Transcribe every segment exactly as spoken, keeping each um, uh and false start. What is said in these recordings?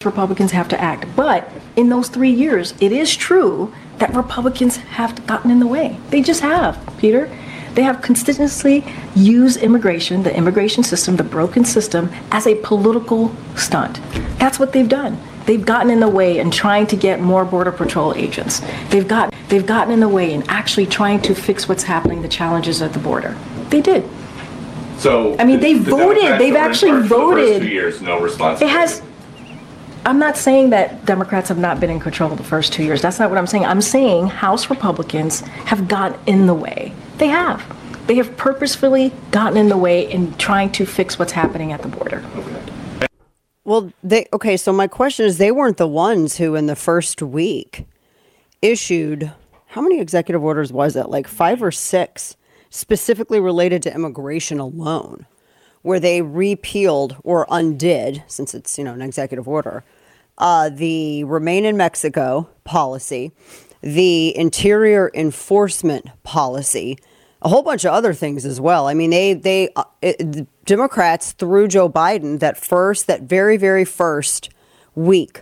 Republicans have to act. But in those three years, it is true that Republicans have gotten in the way. They just have, Peter. They have consistently used immigration, the immigration system, the broken system, as a political stunt. That's what they've done. They've gotten in the way in trying to get more Border Patrol agents. They've got, they've gotten in the way in actually trying to fix what's happening, the challenges at the border. They did. So I mean, they the voted. Democrats They've actually for voted. The first two years, no response. It has. I'm not saying that Democrats have not been in control the first two years. That's not what I'm saying. I'm saying House Republicans have gotten in the way. They have. They have purposefully gotten in the way in trying to fix what's happening at the border. Okay. Well, they okay. So my question is, they weren't the ones who, in the first week, issued how many executive orders was it? Like five or six, specifically related to immigration alone, where they repealed or undid, since it's, you know, an executive order, uh, the Remain in Mexico policy, the Interior Enforcement policy, a whole bunch of other things as well. I mean, they they uh, it, the Democrats through Joe Biden that first, that very, very first week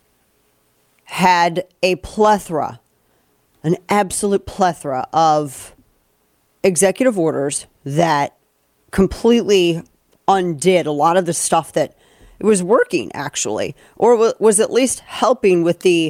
had a plethora, an absolute plethora of executive orders that completely undid a lot of the stuff that it was working, actually, or was at least helping with the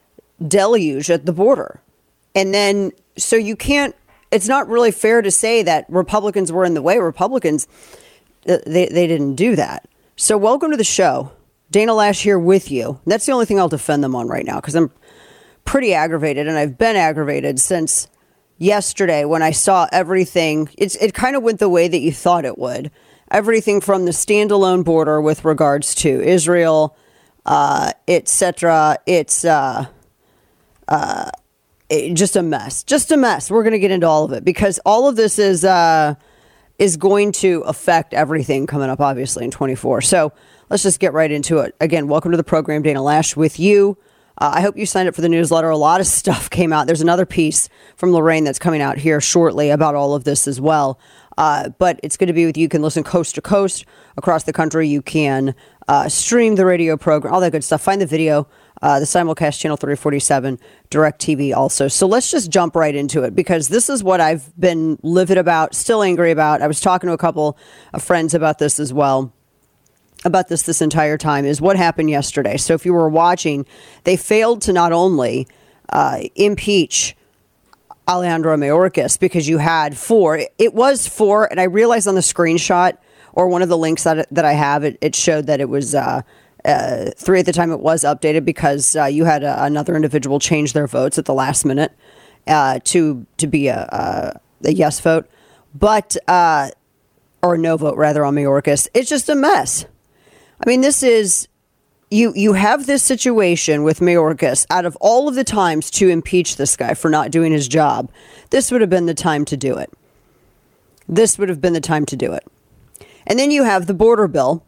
deluge at the border. And then, so you can't, it's not really fair to say that Republicans were in the way. Republicans, they, they didn't do that. So welcome to the show. Dana Loesch here with you. That's the only thing I'll defend them on right now, because I'm pretty aggravated, and I've been aggravated since yesterday when I saw everything. It's, it kind of went the way that you thought it would. Everything from the standalone border with regards to Israel, uh, et cetera. It's uh, uh, it, just a mess. Just a mess. We're going to get into all of it because all of this is uh, is going to affect everything coming up, obviously, in twenty-four. So let's just get right into it. Again, welcome to the program. Dana Loesch with you. Uh, I hope you signed up for the newsletter. A lot of stuff came out. There's another piece from Lorraine that's coming out here shortly about all of this as well. Uh, but it's good to be with you. You can listen coast to coast across the country. You can uh, stream the radio program, all that good stuff. Find the video, uh, the simulcast channel three forty-seven, DirecTV also. So let's just jump right into it because this is what I've been livid about, still angry about. I was talking to a couple of friends about this as well. About this this entire time is what happened yesterday. So if you were watching, they failed to not only uh, impeach Alejandro Mayorkas because you had four. It was four, and I realized on the screenshot or one of the links that that I have, it, it showed that it was uh, uh, three at the time. It was updated because uh, you had a, another individual change their votes at the last minute uh, to to be a, a, a yes vote, but uh, or a no vote rather on Mayorkas. It's just a mess. I mean, this is, you you have this situation with Mayorkas. Out of all of the times to impeach this guy for not doing his job, this would have been the time to do it. This would have been the time to do it. And then you have the border bill,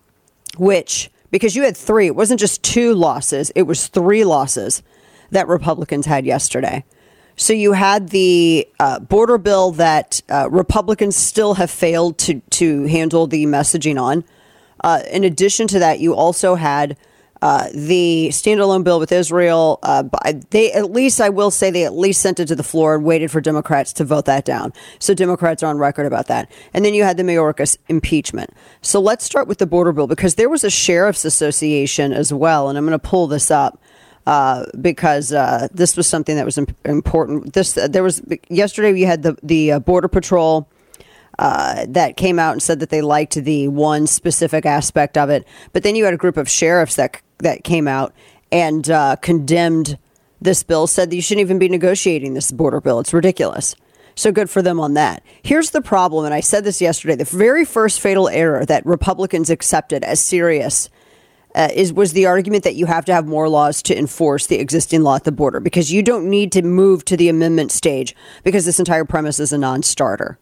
which, because you had three, it wasn't just two losses, it was three losses that Republicans had yesterday. So you had the uh, border bill that uh, Republicans still have failed to, to handle the messaging on. Uh, in addition to that, you also had uh, the standalone bill with Israel. Uh, they at least, I will say, they at least sent it to the floor and waited for Democrats to vote that down. So Democrats are on record about that. And then you had the Mayorkas impeachment. So let's start with the border bill because there was a sheriff's association as well. And I'm going to pull this up uh, because uh, this was something that was imp- important. This uh, there was yesterday we had the the uh, Border Patrol. Uh, that came out and said that they liked the one specific aspect of it. But then you had a group of sheriffs that that came out and uh, condemned this bill, said that you shouldn't even be negotiating this border bill. It's ridiculous. So good for them on that. Here's the problem, and I said this yesterday, the very first fatal error that Republicans accepted as serious uh, is was the argument that you have to have more laws to enforce the existing law at the border because you don't need to move to the amendment stage because this entire premise is a non-starter.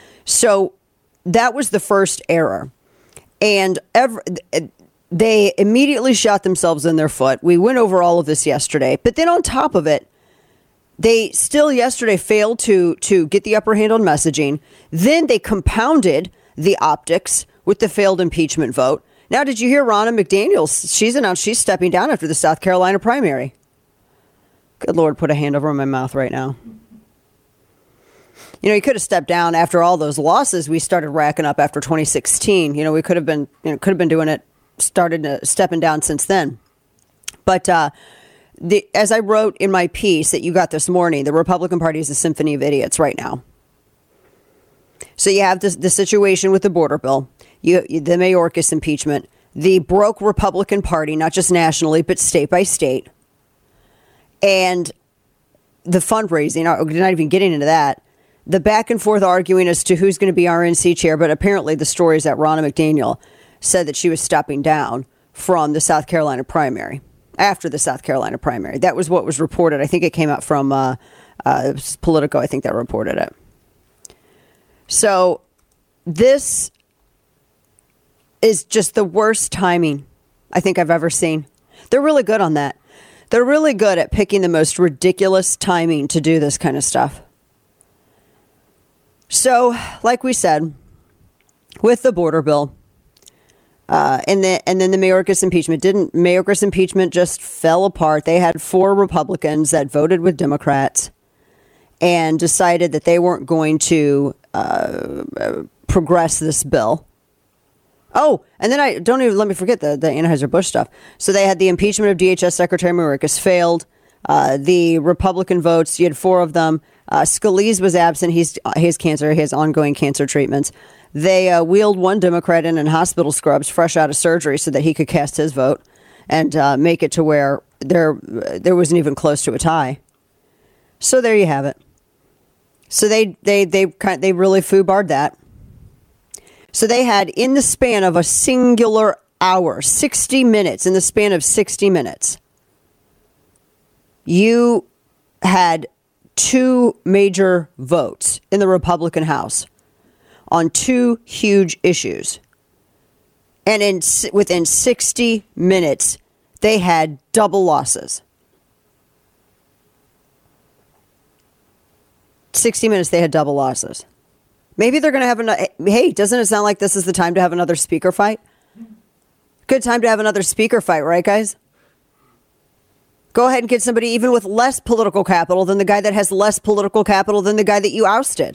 So that was the first error. And every, they immediately shot themselves in their foot. We went over all of this yesterday. But then on top of it, they still yesterday failed to, to get the upper hand on messaging. Then they compounded the optics with the failed impeachment vote. Now, did you hear Ronna McDaniel? She's announced she's stepping down after the South Carolina primary. Good Lord, put a hand over my mouth right now. You know, he could have stepped down after all those losses we started racking up after twenty sixteen. You know, we could have been, you know, could have been doing it, started uh, stepping down since then. But uh, the, as I wrote in my piece that you got this morning, the Republican Party is a symphony of idiots right now. So you have this, the situation with the border bill, you, you, the Mayorkas impeachment, the broke Republican Party, not just nationally, but state by state, and the fundraising, not even getting into that, the back and forth arguing as to who's going to be R N C chair. But apparently the story is that Ronna McDaniel said that she was stepping down from the South Carolina primary, after the South Carolina primary. That was what was reported. I think it came out from uh, uh, Politico. I think that reported it. So this is just the worst timing I think I've ever seen. They're really good on that. They're really good at picking the most ridiculous timing to do this kind of stuff. So, like we said, with the border bill, uh, and, the, and then the Mayorkas impeachment, didn't Mayorkas impeachment just fell apart. They had four Republicans that voted with Democrats and decided that they weren't going to uh, uh, progress this bill. Oh, and then I don't even let me forget the, the Anheuser-Busch stuff. So they had the impeachment of D H S Secretary Mayorkas failed. Uh, the Republican votes, you had four of them. Uh, Scalise was absent. He's he has cancer. He has ongoing cancer treatments. They uh, wheeled one Democrat in in hospital scrubs, fresh out of surgery, so that he could cast his vote and uh, make it to where there there wasn't even close to a tie. So there you have it. So they they they kind they really foobarred that. So they had, in the span of a singular hour, sixty minutes, in the span of sixty minutes, you had two major votes in the Republican House on two huge issues. And in within sixty minutes, they had double losses. sixty minutes, they had double losses. Maybe they're going to have another. Hey, doesn't it sound like this is the time to have another speaker fight? Good time to have another speaker fight, right, guys? Go ahead and get somebody even with less political capital than the guy that has less political capital than the guy that you ousted.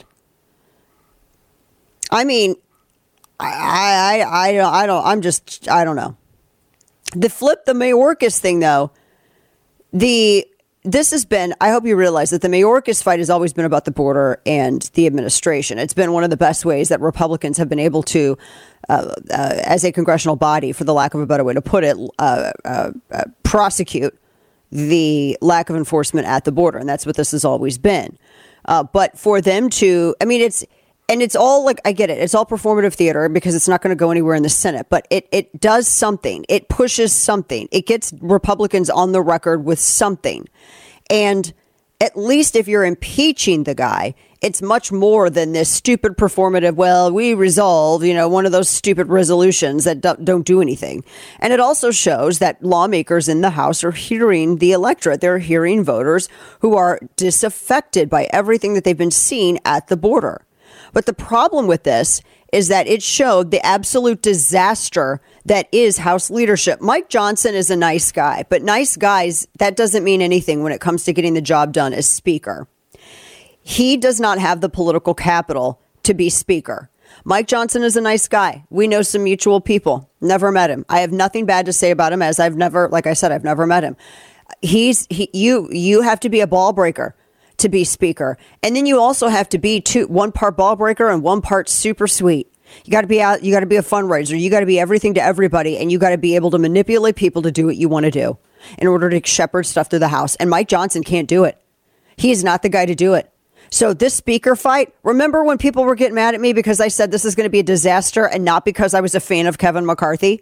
I mean, I, I, I, don't, I don't, I'm just, I don't know. The flip the Mayorkas thing, though, the, this has been, I hope you realize that the Mayorkas fight has always been about the border and the administration. It's been one of the best ways that Republicans have been able to, uh, uh, as a congressional body, for the lack of a better way to put it, uh, uh, uh, prosecute the lack of enforcement at the border. And that's what this has always been. Uh, but for them to, I mean, it's, and it's all like, I get it. It's all performative theater because it's not going to go anywhere in the Senate, but it, it does something. It pushes something. It gets Republicans on the record with something. And at least if you're impeaching the guy, it's much more than this stupid performative, well, we resolve, you know, one of those stupid resolutions that don't, don't do anything. And it also shows that lawmakers in the House are hearing the electorate. They're hearing voters who are disaffected by everything that they've been seeing at the border. But the problem with this is that it showed the absolute disaster that is House leadership. Mike Johnson is a nice guy, but nice guys, that doesn't mean anything when it comes to getting the job done as Speaker. He does not have the political capital to be Speaker. Mike Johnson is a nice guy. We know some mutual people. Never met him. I have nothing bad to say about him, as I've never, like I said, I've never met him. He's he, you. You have to be a ball breaker to be Speaker, and then you also have to be two, one part ball breaker and one part super sweet. You got to be out. You got to be a fundraiser. You got to be everything to everybody, and you got to be able to manipulate people to do what you want to do in order to shepherd stuff through the House. And Mike Johnson can't do it. He is not the guy to do it. So this speaker fight, remember when people were getting mad at me because I said this is going to be a disaster and not because I was a fan of Kevin McCarthy?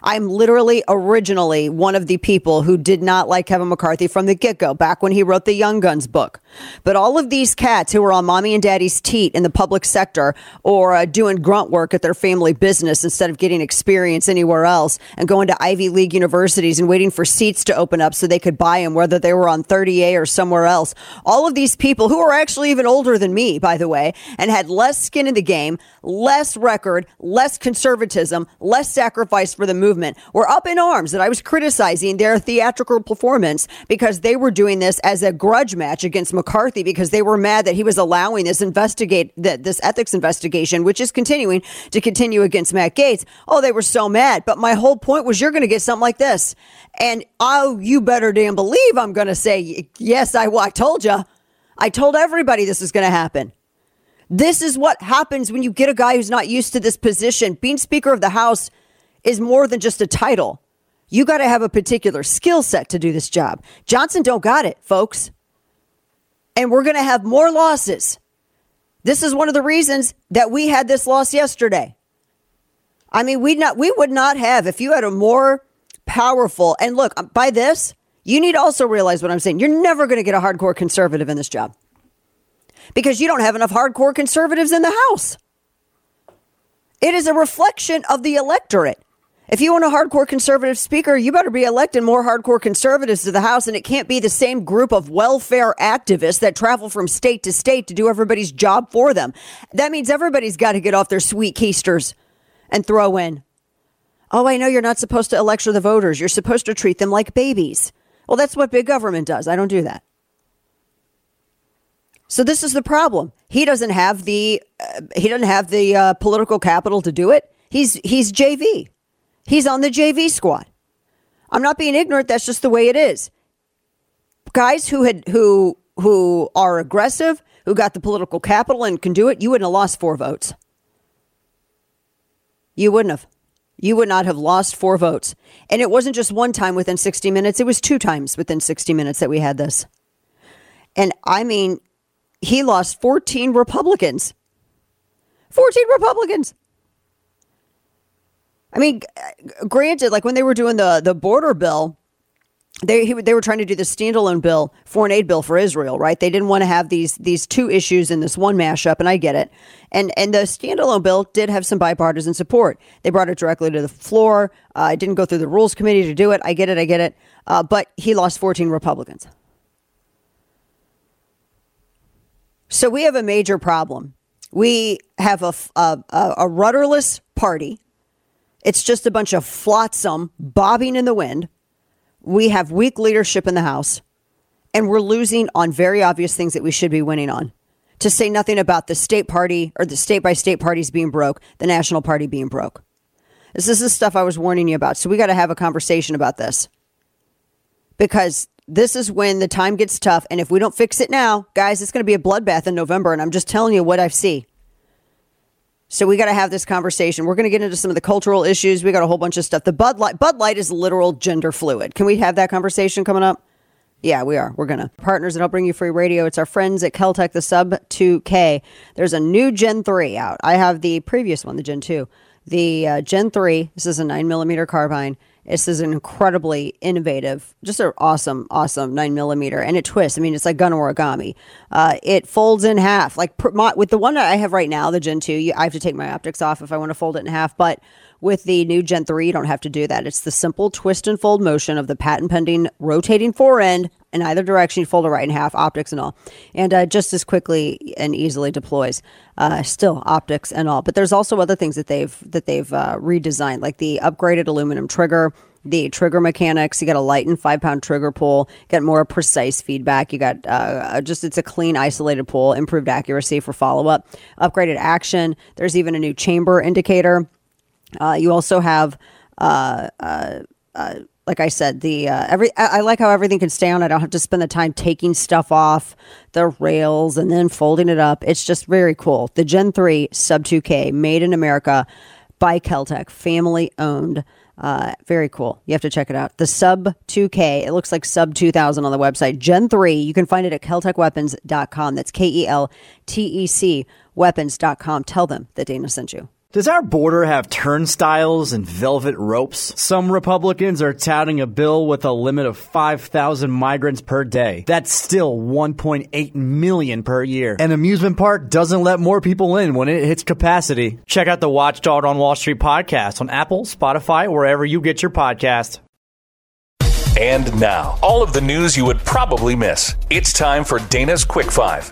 I'm literally originally one of the people who did not like Kevin McCarthy from the get-go, back when he wrote the Young Guns book. But all of these cats who were on mommy and daddy's teat in the public sector, or uh, doing grunt work at their family business instead of getting experience anywhere else, and going to Ivy League universities and waiting for seats to open up so they could buy them, whether they were on thirty A or somewhere else. All of these people, who are actually even older than me, by the way, and had less skin in the game, less record, less conservatism, less sacrifice for the movement, were up in arms that I was criticizing their theatrical performance because they were doing this as a grudge match against McCarthy, because they were mad that he was allowing this investigate that this ethics investigation, which is continuing to continue against Matt Gaetz. Oh, they were so mad. But my whole point was, you're going to get something like this. And oh, you better damn believe I'm going to say, yes, I, I told you. I told everybody this is going to happen. This is what happens when you get a guy who's not used to this position. Being Speaker of the House is more than just a title. You got to have a particular skill set to do this job. Johnson don't got it, folks. And we're going to have more losses. This is one of the reasons that we had this loss yesterday. I mean, we not we would not have, if you had a more powerful, and look, by this, you need to also realize what I'm saying. You're never going to get a hardcore conservative in this job, because you don't have enough hardcore conservatives in the House. It is a reflection of the electorate. If you want a hardcore conservative speaker, you better be electing more hardcore conservatives to the House, and it can't be the same group of welfare activists that travel from state to state to do everybody's job for them. That means everybody's got to get off their sweet keisters and throw in, oh, I know you're not supposed to lecture the voters. You're supposed to treat them like babies. Well, that's what big government does. I don't do that. So this is the problem. He doesn't have the uh, he doesn't have the uh, political capital to do it. He's he's J V. He's on the J V squad. I'm not being ignorant. That's just the way it is. Guys who had who who are aggressive, who got the political capital and can do it, you wouldn't have lost four votes. You wouldn't have. You would not have lost four votes. And it wasn't just one time within sixty minutes. It was two times within sixty minutes that we had this. And I mean, he lost fourteen Republicans. fourteen Republicans. I mean, granted, like when they were doing the, the border bill, they he, they were trying to do the standalone bill, foreign aid bill for Israel, right? They didn't want to have these these two issues in this one mashup, and I get it. And and the standalone bill did have some bipartisan support. They brought it directly to the floor. Uh, it didn't go through the Rules Committee to do it. I get it. I get it. Uh, but he lost fourteen Republicans. So we have a major problem. We have a, a, a rudderless party. It's just a bunch of flotsam bobbing in the wind. We have weak leadership in the House, and we're losing on very obvious things that we should be winning on. To say nothing about the state party or the state by state parties being broke, the national party being broke. This is the stuff I was warning you about. So we got to have a conversation about this, because this is when the time gets tough. And if we don't fix it now, guys, it's going to be a bloodbath in November. And I'm just telling you what I see. So we got to have this conversation. We're going to get into some of the cultural issues. We got a whole bunch of stuff. The Bud Light, Bud Light is literal gender fluid. Can we have that conversation coming up? Yeah, we are. We're going to. Partners that I'll bring you free radio. It's our friends at Keltec, the Sub two K. There's a new Gen three out. I have the previous one, the Gen two. The uh, Gen three, this is a nine millimeter carbine. This is an incredibly innovative, just an awesome, awesome nine millimeter, and it twists. I mean, it's like gun origami. Uh, it folds in half. Like pr- my, with the one that I have right now, the Gen two, you, I have to take my optics off if I want to fold it in half. But with the new Gen three, you don't have to do that. It's the simple twist and fold motion of the patent pending rotating forend in either direction. You fold it right in half, optics and all, and uh, just as quickly and easily deploys. Uh, still optics and all, but there's also other things that they've that they've uh, redesigned, like the upgraded aluminum trigger, the trigger mechanics. You got a lightened five pound trigger pull, get more precise feedback. You got uh, just it's a clean, isolated pull, improved accuracy for follow up, upgraded action. There's even a new chamber indicator. Uh, you also have, uh, uh, uh, like I said, the uh, every. I, I like how everything can stay on. I don't have to spend the time taking stuff off the rails and then folding it up. It's just very cool. The Gen three Sub two K, made in America by Keltec, family owned. Uh, very cool. You have to check it out. The Sub two K. It looks like Sub two thousand on the website. Gen three. You can find it at keltec weapons dot com. That's K E L T E C weapons dot com. Tell them that Dana sent you. Does our border have turnstiles and velvet ropes? Some Republicans are touting a bill with a limit of five thousand migrants per day. That's still one point eight million per year. An amusement park doesn't let more people in when it hits capacity. Check out the Watchdog on Wall Street podcast on Apple, Spotify, wherever you get your podcast. And now, all of the news you would probably miss. It's time for Dana's Quick Five.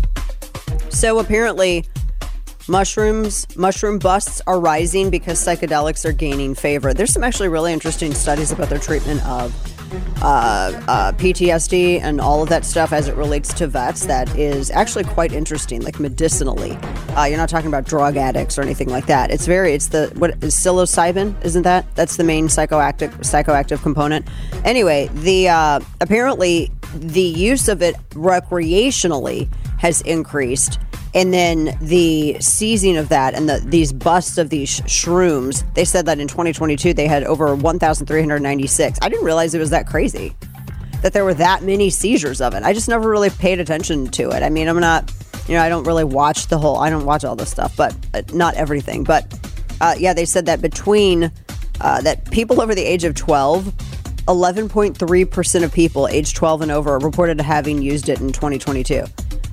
So apparently, mushrooms, mushroom busts are rising because psychedelics are gaining favor. There's some actually really interesting studies about their treatment of uh, uh, P T S D and all of that stuff as it relates to vets. That is actually quite interesting, like medicinally. Uh, you're not talking about drug addicts or anything like that. It's very, it's the, what is psilocybin, isn't that? That's the main psychoactive psychoactive component. Anyway, the uh, apparently the use of it recreationally has increased. And then the seizing of that and the, these busts of these sh- shrooms, they said that in twenty twenty-two they had over one thousand three hundred ninety-six. I didn't realize it was that crazy, that there were that many seizures of it. I just never really paid attention to it. I mean, I'm not, you know, I don't really watch the whole, I don't watch all this stuff, but uh, not everything. But uh, yeah, they said that between, uh, that people over the age of twelve, eleven point three percent of people age twelve and over reported having used it in twenty twenty-two.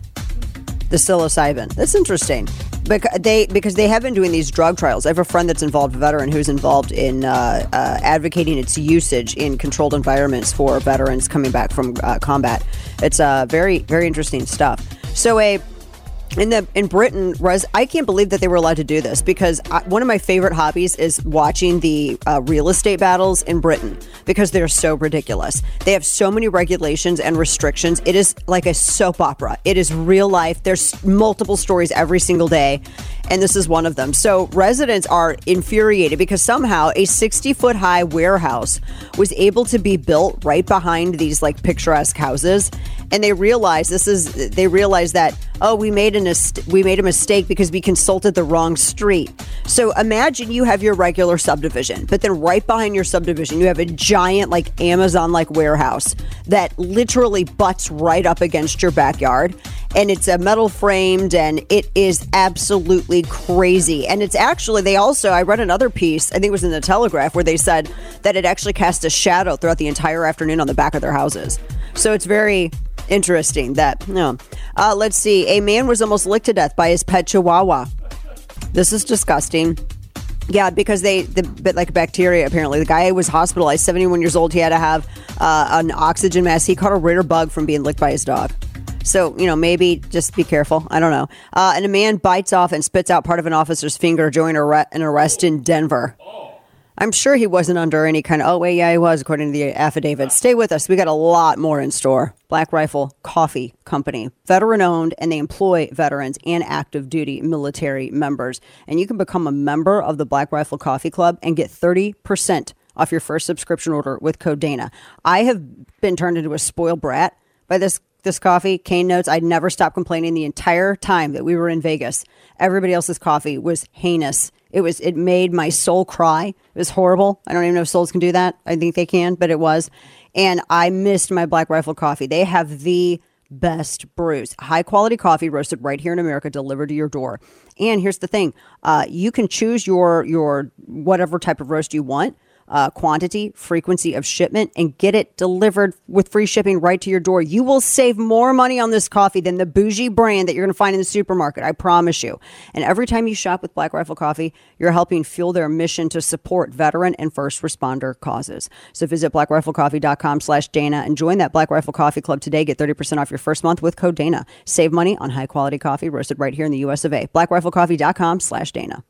The psilocybin. That's interesting. Because they because they have been doing these drug trials. I have a friend that's involved, a veteran, who's involved in uh, uh, advocating its usage in controlled environments for veterans coming back from uh, combat. It's uh, very, very interesting stuff. So a in the in Britain, res, I can't believe that they were allowed to do this, because I, one of my favorite hobbies is watching the uh, real estate battles in Britain, because they're so ridiculous. They have so many regulations and restrictions. It is like a soap opera. It is real life. There's multiple stories every single day, and this is one of them. So residents are infuriated because somehow a sixty foot high warehouse was able to be built right behind these like picturesque houses, and they realize this is they realize that oh we made an we made a mistake because we consulted the wrong street. So imagine you have your regular subdivision, but then right behind your subdivision you have a giant like Amazon like warehouse that literally butts right up against your backyard, and it's a metal framed, and it is absolutely crazy. And it's actually, they also, I read another piece, I think it was in the Telegraph, where they said that it actually cast a shadow throughout the entire afternoon on the back of their houses. So it's very interesting that, no. Uh, let's see. A man was almost licked to death by his pet chihuahua. This is disgusting. Yeah, because they, the bit like bacteria, apparently. The guy was hospitalized, seventy-one years old. He had to have uh, an oxygen mask. He caught a Ritter bug from being licked by his dog. So, you know, maybe just be careful. I don't know. Uh, and a man bites off and spits out part of an officer's finger during an arrest in Denver. I'm sure he wasn't under any kind of, oh, wait, yeah, he was, according to the affidavit. Stay with us. We got a lot more in store. Black Rifle Coffee Company, veteran-owned, and they employ veterans and active duty military members. And you can become a member of the Black Rifle Coffee Club and get thirty percent off your first subscription order with code Dana. I have been turned into a spoiled brat by this This coffee. Kane notes, I'd never stopped complaining the entire time that we were in Vegas. Everybody else's coffee was heinous. It was, it made my soul cry. It was horrible. I don't even know if souls can do that. I think they can, but it was. And I missed my Black Rifle coffee. They have the best brews. High quality coffee roasted right here in America, delivered to your door. And here's the thing. Uh, you can choose your, your whatever type of roast you want. Uh, quantity, frequency of shipment, and get it delivered with free shipping right to your door. You will save more money on this coffee than the bougie brand that you're going to find in the supermarket. I promise you. And every time you shop with Black Rifle Coffee, you're helping fuel their mission to support veteran and first responder causes. So visit black rifle coffee dot com slash Dana and join that Black Rifle Coffee Club today. Get thirty percent off your first month with code Dana. Save money on high quality coffee roasted right here in the U S of A. black rifle coffee dot com slash Dana.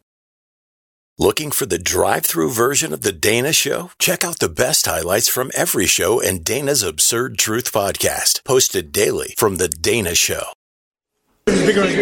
Looking for the drive-through version of The Dana Show? Check out the best highlights from every show and Dana's Absurd Truth podcast, posted daily from The Dana Show. On,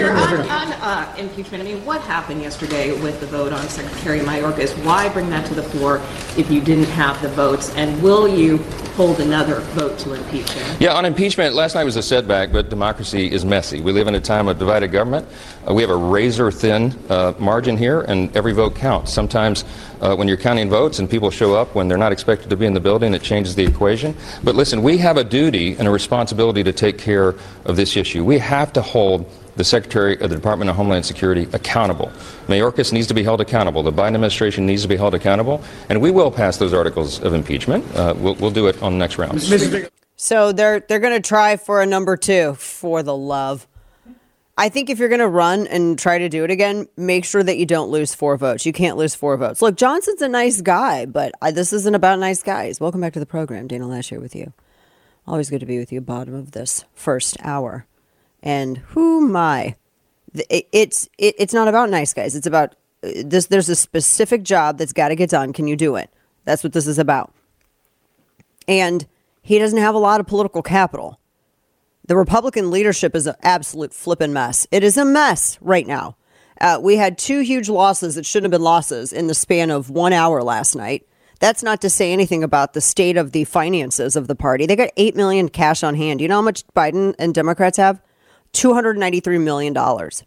on uh, impeachment, I mean, what happened yesterday with the vote on Secretary Mayorkas? Why bring that to the floor if you didn't have the votes? And will you hold another vote to impeach him? Yeah, on impeachment, last night was a setback, but democracy is messy. We live in a time of divided government. Uh, we have a razor-thin uh, margin here, and every vote counts. Sometimes uh, when you're counting votes and people show up when they're not expected to be in the building, it changes the equation. But listen, we have a duty and a responsibility to take care of this issue. We have to hold the Secretary of the Department of Homeland Security accountable. Mayorkas needs to be held accountable. The Biden administration needs to be held accountable. And we will pass those articles of impeachment. Uh, we'll, we'll do it on the next round. So they're they're going to try for a number two, for the love. I think if you're going to run and try to do it again, make sure that you don't lose four votes. You can't lose four votes. Look, Johnson's a nice guy, but I, this isn't about nice guys. Welcome back to the program. Dana Lash here with you. Always good to be with you, bottom of this first hour. And who my, it, it's it, it's not about nice guys. It's about this. There's a specific job that's got to get done. Can you do it? That's what this is about. And he doesn't have a lot of political capital. The Republican leadership is an absolute flippin' mess. It is a mess right now. Uh, we had two huge losses that shouldn't have been losses in the span of one hour last night. That's not to say anything about the state of the finances of the party. They got eight million dollars cash on hand. You know how much Biden and Democrats have? two hundred ninety-three million dollars.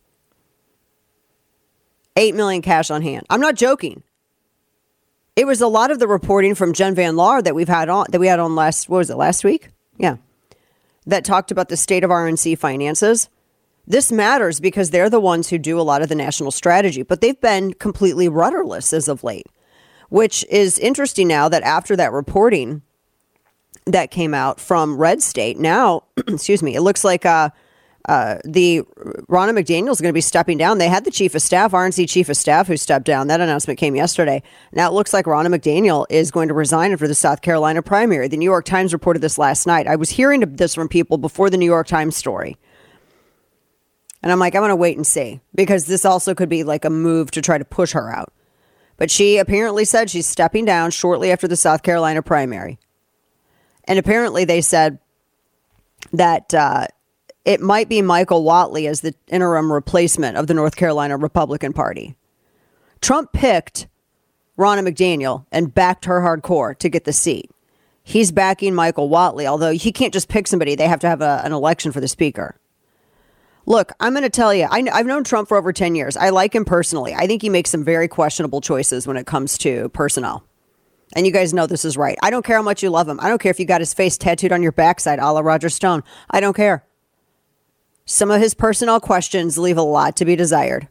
eight million dollars cash on hand. I'm not joking. It was a lot of the reporting from Jen Van Laar that we've had on, that we had on last, what was it, last week? Yeah. That talked about the state of R N C finances. This matters because they're the ones who do a lot of the national strategy, but they've been completely rudderless as of late, which is interesting now that after that reporting that came out from Red State, now, excuse me, it looks like uh, uh, the Ronna McDaniel is going to be stepping down. They had the chief of staff, R N C chief of staff, who stepped down. That announcement came yesterday. Now it looks like Ronna McDaniel is going to resign for the South Carolina primary. The New York Times reported this last night. I was hearing this from people before the New York Times story. And I'm like, I'm going to wait and see, because this also could be like a move to try to push her out. But she apparently said she's stepping down shortly after the South Carolina primary. And apparently they said that uh, it might be Michael Whatley as the interim replacement of the North Carolina Republican Party. Trump picked Ronna McDaniel and backed her hardcore to get the seat. He's backing Michael Whatley, although he can't just pick somebody. They have to have a, an election for the speaker. Look, I'm going to tell you, I, I've known Trump for over ten years. I like him personally. I think he makes some very questionable choices when it comes to personnel. And you guys know this is right. I don't care how much you love him. I don't care if you got his face tattooed on your backside, a la Roger Stone. I don't care. Some of his personnel questions leave a lot to be desired.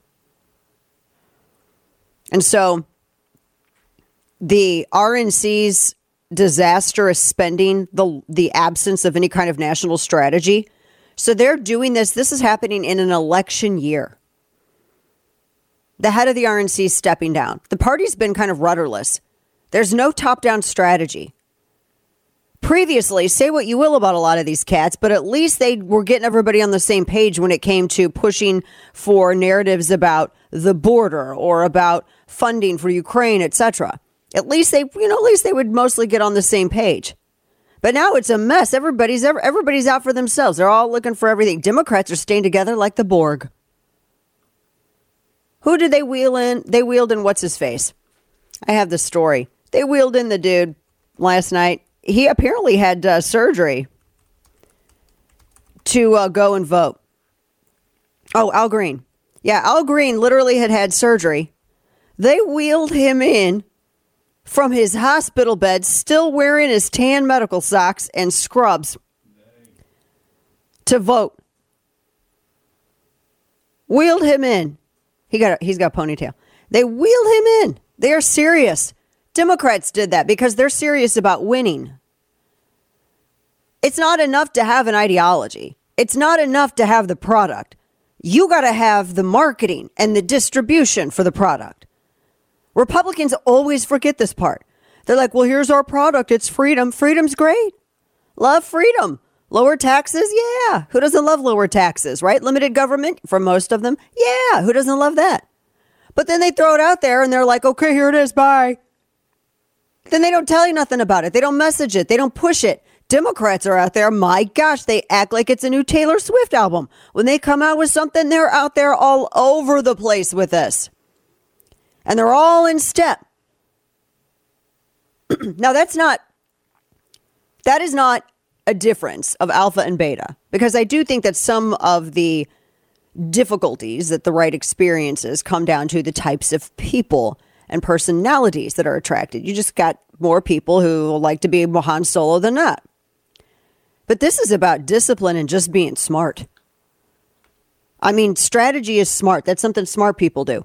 And so the R N C's disastrous spending, the the absence of any kind of national strategy. So they're doing this. This is happening in an election year. The head of the R N C is stepping down. The party's been kind of rudderless. There's no top-down strategy. Previously, say what you will about a lot of these cats, but at least they were getting everybody on the same page when it came to pushing for narratives about the border or about funding for Ukraine, et cetera. At least they, you know, at least they would mostly get on the same page. But now it's a mess. Everybody's everybody's out for themselves. They're all looking for everything. Democrats are staying together like the Borg. Who did they wheel in? They wheeled in what's his face? I have the story. They wheeled in the dude last night. He apparently had uh, surgery to uh, go and vote. Oh, Al Green. Yeah, Al Green literally had had surgery. They wheeled him in from his hospital bed, still wearing his tan medical socks and scrubs, to vote. Wheeled him in. He got a, he's got a ponytail. They wheeled him in. They are serious. Democrats did that because they're serious about winning. It's not enough to have an ideology. It's not enough to have the product. You got to have the marketing and the distribution for the product. Republicans always forget this part. They're like, well, here's our product. It's freedom. Freedom's great. Love freedom. Lower taxes? Yeah. Who doesn't love lower taxes, right? Limited government for most of them? Yeah. Who doesn't love that? But then they throw it out there and they're like, okay, here it is. Bye. Then they don't tell you nothing about it. They don't message it. They don't push it. Democrats are out there. My gosh, they act like it's a new Taylor Swift album. When they come out with something, they're out there all over the place with this. And they're all in step. Now, that's not, that is not a difference of alpha and beta, because I do think that some of the difficulties that the right experiences come down to the types of people and personalities that are attracted. You just got more people who like to be Han Solo than not. But this is about discipline and just being smart. I mean, strategy is smart. That's something smart people do.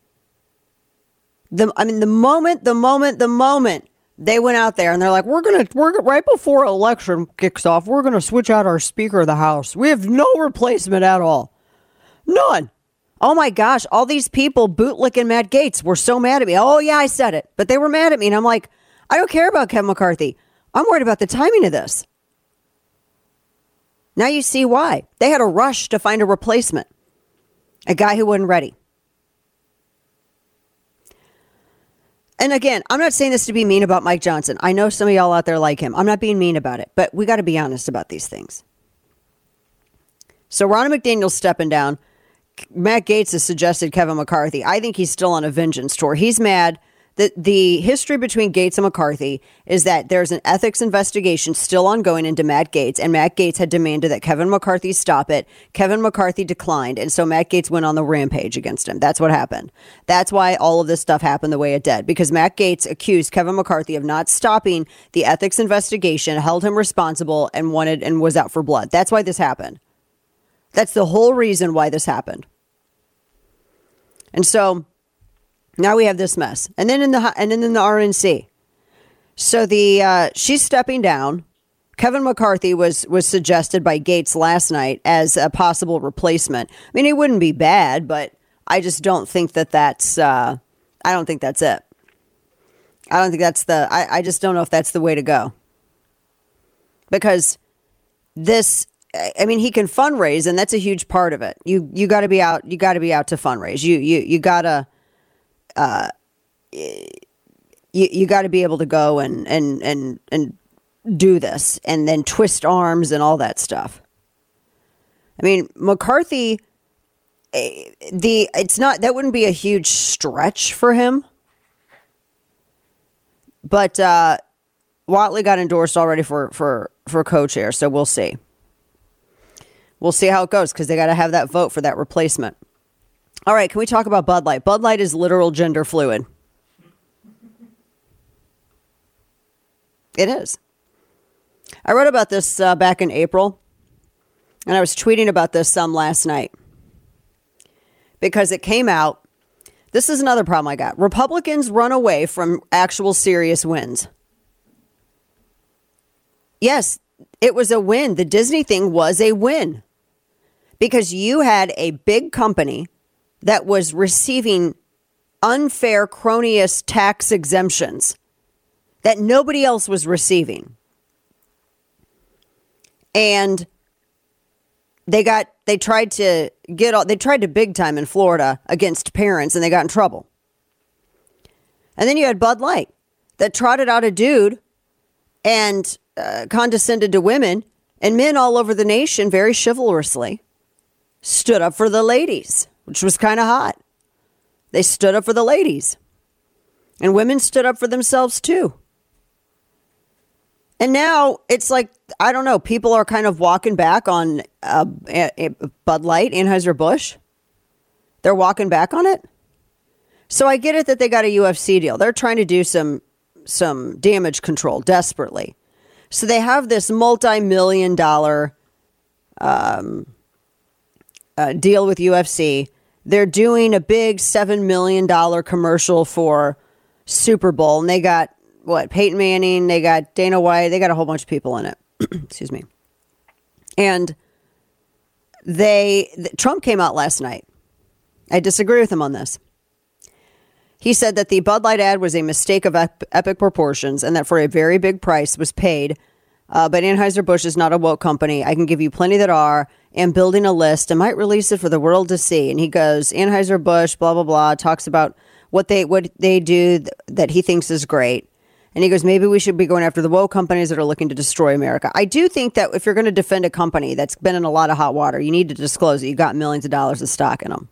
The, I mean, the moment, the moment, the moment they went out there and they're like, we're going to, we're right before election kicks off, we're going to switch out our Speaker of the House. We have no replacement at all. None. Oh my gosh, all these people bootlicking Matt Gaetz were so mad at me. Oh yeah, I said it, but they were mad at me. And I'm like, I don't care about Kevin McCarthy. I'm worried about the timing of this. Now you see why. They had a rush to find a replacement. A guy who wasn't ready. And again, I'm not saying this to be mean about Mike Johnson. I know some of y'all out there like him. I'm not being mean about it, but we got to be honest about these things. So Ronna McDaniel's stepping down. Matt Gaetz has suggested Kevin McCarthy. I think he's still on a vengeance tour. He's mad that the history between Gaetz and McCarthy is that there's an ethics investigation still ongoing into Matt Gaetz, and Matt Gaetz had demanded that Kevin McCarthy stop it. Kevin McCarthy declined, and so Matt Gaetz went on the rampage against him. That's what happened. That's why all of this stuff happened the way it did, because Matt Gaetz accused Kevin McCarthy of not stopping the ethics investigation, held him responsible, and wanted and was out for blood. That's why this happened. That's the whole reason why this happened. And so now we have this mess. And then in the and then in the R N C. So the uh, she's stepping down. Kevin McCarthy was was suggested by Gaetz last night as a possible replacement. I mean, it wouldn't be bad, but I just don't think that that's uh, I don't think that's it. I don't think that's the I, I just don't know if that's the way to go. Because this I mean, he can fundraise, and that's a huge part of it. You you got to be out. You got to be out to fundraise. You you you gotta, uh, you you got to be able to go and and and and do this, and then twist arms and all that stuff. I mean, McCarthy, the it's not that wouldn't be a huge stretch for him, but uh, Whatley got endorsed already for for for co-chair, so we'll see. We'll see how it goes, because they got to have that vote for that replacement. All right, can we talk about Bud Light? Bud Light is literal gender fluid. It is. I wrote about this uh, back in April, and I was tweeting about this some last night, because it came out. This is another problem I got. Republicans run away from actual serious wins. Yes, it was a win. The Disney thing was a win. Because you had a big company that was receiving unfair, cronyist tax exemptions that nobody else was receiving. And they got, they tried to get all, they tried to big time in Florida against parents, and they got in trouble. And then you had Bud Light that trotted out a dude and uh, condescended to women, and men all over the nation very chivalrously stood up for the ladies, which was kind of hot. They stood up for the ladies. And women stood up for themselves too. And now it's like, I don't know, people are kind of walking back on uh, a, a Bud Light, Anheuser-Busch. They're walking back on it. So I get it that they got a U F C deal. They're trying to do some some damage control desperately. So they have this multi-million dollar um, uh, deal with U F C. They're doing a big seven million dollars commercial for Super Bowl. And they got, what, Peyton Manning, they got Dana White, they got a whole bunch of people in it. Excuse me. And they, th- Trump came out last night. I disagree with him on this. He said that the Bud Light ad was a mistake of ep- epic proportions, and that for a very big price was paid. Uh, but Anheuser-Busch is not a woke company. I can give you plenty that are. And building a list and might release it for the world to see. And he goes, Anheuser-Busch, blah, blah, blah, talks about what they what they do th- that he thinks is great. And he goes, maybe we should be going after the woke companies that are looking to destroy America. I do think that if you're going to defend a company that's been in a lot of hot water, you need to disclose that you got millions of dollars of stock in them.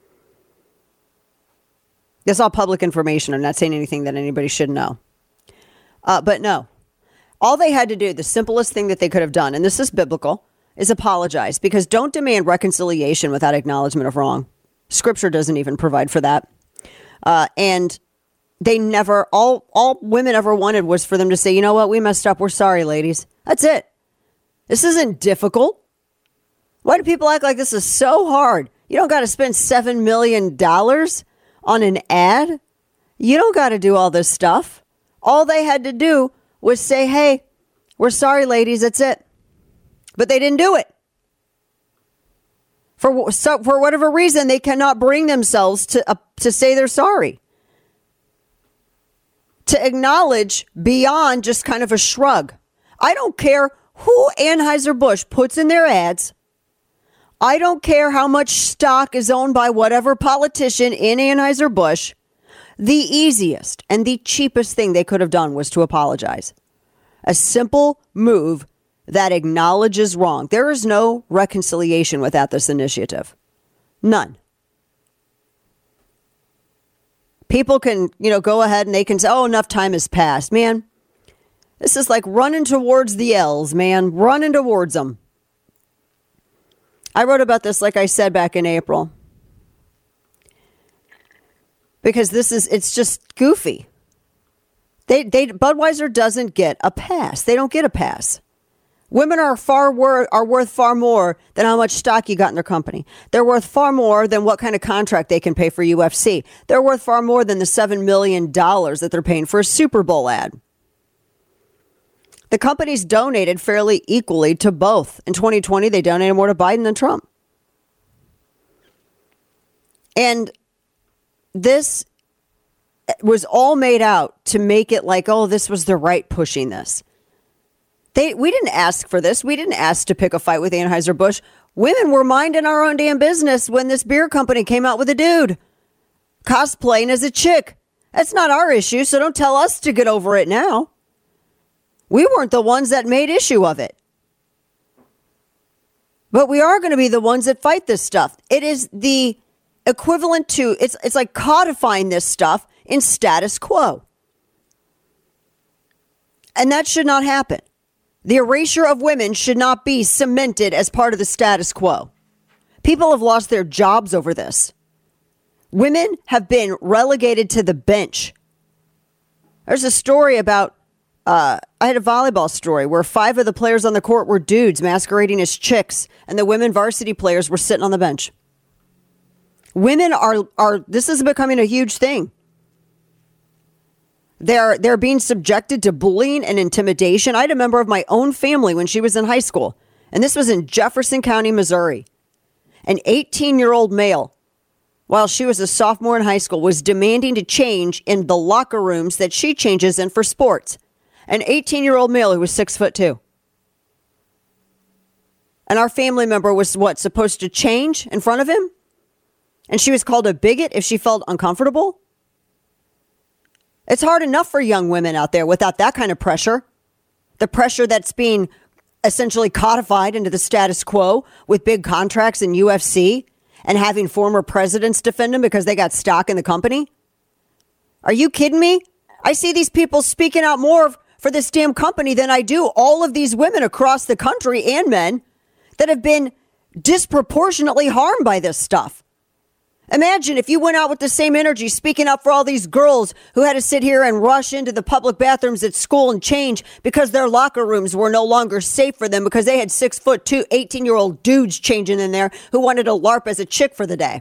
That's all public information. I'm not saying anything that anybody should know. Uh, but no, all they had to do, the simplest thing that they could have done, and this is biblical, is apologize. Because don't demand reconciliation without acknowledgement of wrong. Scripture doesn't even provide for that. Uh, and they never, all, all women ever wanted was for them to say, you know what, we messed up. We're sorry, ladies. That's it. This isn't difficult. Why do people act like this is so hard? You don't got to spend seven million dollars on an ad. You don't got to do all this stuff. All they had to do was say, hey, we're sorry, ladies. That's it. But they didn't do it. For, so, for whatever reason, they cannot bring themselves to, uh, to say they're sorry. To acknowledge beyond just kind of a shrug. I don't care who Anheuser-Busch puts in their ads. I don't care how much stock is owned by whatever politician in Anheuser-Busch. The easiest and the cheapest thing they could have done was to apologize. A simple move that acknowledges wrong. There is no reconciliation without this initiative. None. People can, you know, go ahead and they can say, oh, enough time has passed. Man, this is like running towards the L's, man. Running towards them. I wrote about this, like I said, back in April. Because this is, it's just goofy. They, they, Budweiser doesn't get a pass. They don't get a pass. Women are far wor- are worth far more than how much stock you got in their company. They're worth far more than what kind of contract they can pay for U F C. They're worth far more than the seven million dollars that they're paying for a Super Bowl ad. The companies donated fairly equally to both. In twenty twenty, they donated more to Biden than Trump. And this was all made out to make it like, oh, this was the right pushing this. They, we didn't ask for this. We didn't ask to pick a fight with Anheuser-Busch. Women were minding our own damn business when this beer company came out with a dude cosplaying as a chick. That's not our issue, so don't tell us to get over it now. We weren't the ones that made issue of it. But we are going to be the ones that fight this stuff. It is the equivalent to, it's it's like codifying this stuff in status quo. And that should not happen. The erasure of women should not be cemented as part of the status quo. People have lost their jobs over this. Women have been relegated to the bench. There's a story about, uh, I had a volleyball story where five of the players on the court were dudes masquerading as chicks, and the women varsity players were sitting on the bench. Women are, are this is becoming a huge thing. They're, they're being subjected to bullying and intimidation. I had a member of my own family when she was in high school, and this was in Jefferson County, Missouri. An eighteen-year-old male, while she was a sophomore in high school, was demanding to change in the locker rooms that she changes in for sports. An eighteen-year-old male who was six foot two. And our family member was, what, supposed to change in front of him? And she was called a bigot if she felt uncomfortable? It's hard enough for young women out there without that kind of pressure. The pressure that's being essentially codified into the status quo with big contracts in U F C and having former presidents defend them because they got stock in the company. Are you kidding me? I see these people speaking out more for this damn company than I do all of these women across the country and men that have been disproportionately harmed by this stuff. Imagine if you went out with the same energy speaking up for all these girls who had to sit here and rush into the public bathrooms at school and change because their locker rooms were no longer safe for them because they had six foot two, eighteen-year-old dudes changing in there who wanted to LARP as a chick for the day.